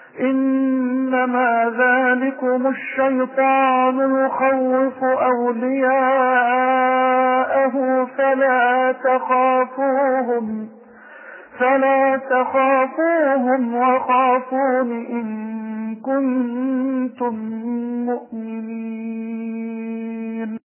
إنما ذلكم الشيطان يخوف أولياءه أولياءه فلا تخافوهم فلا تخافوهم وخافون إن كنتم مؤمنين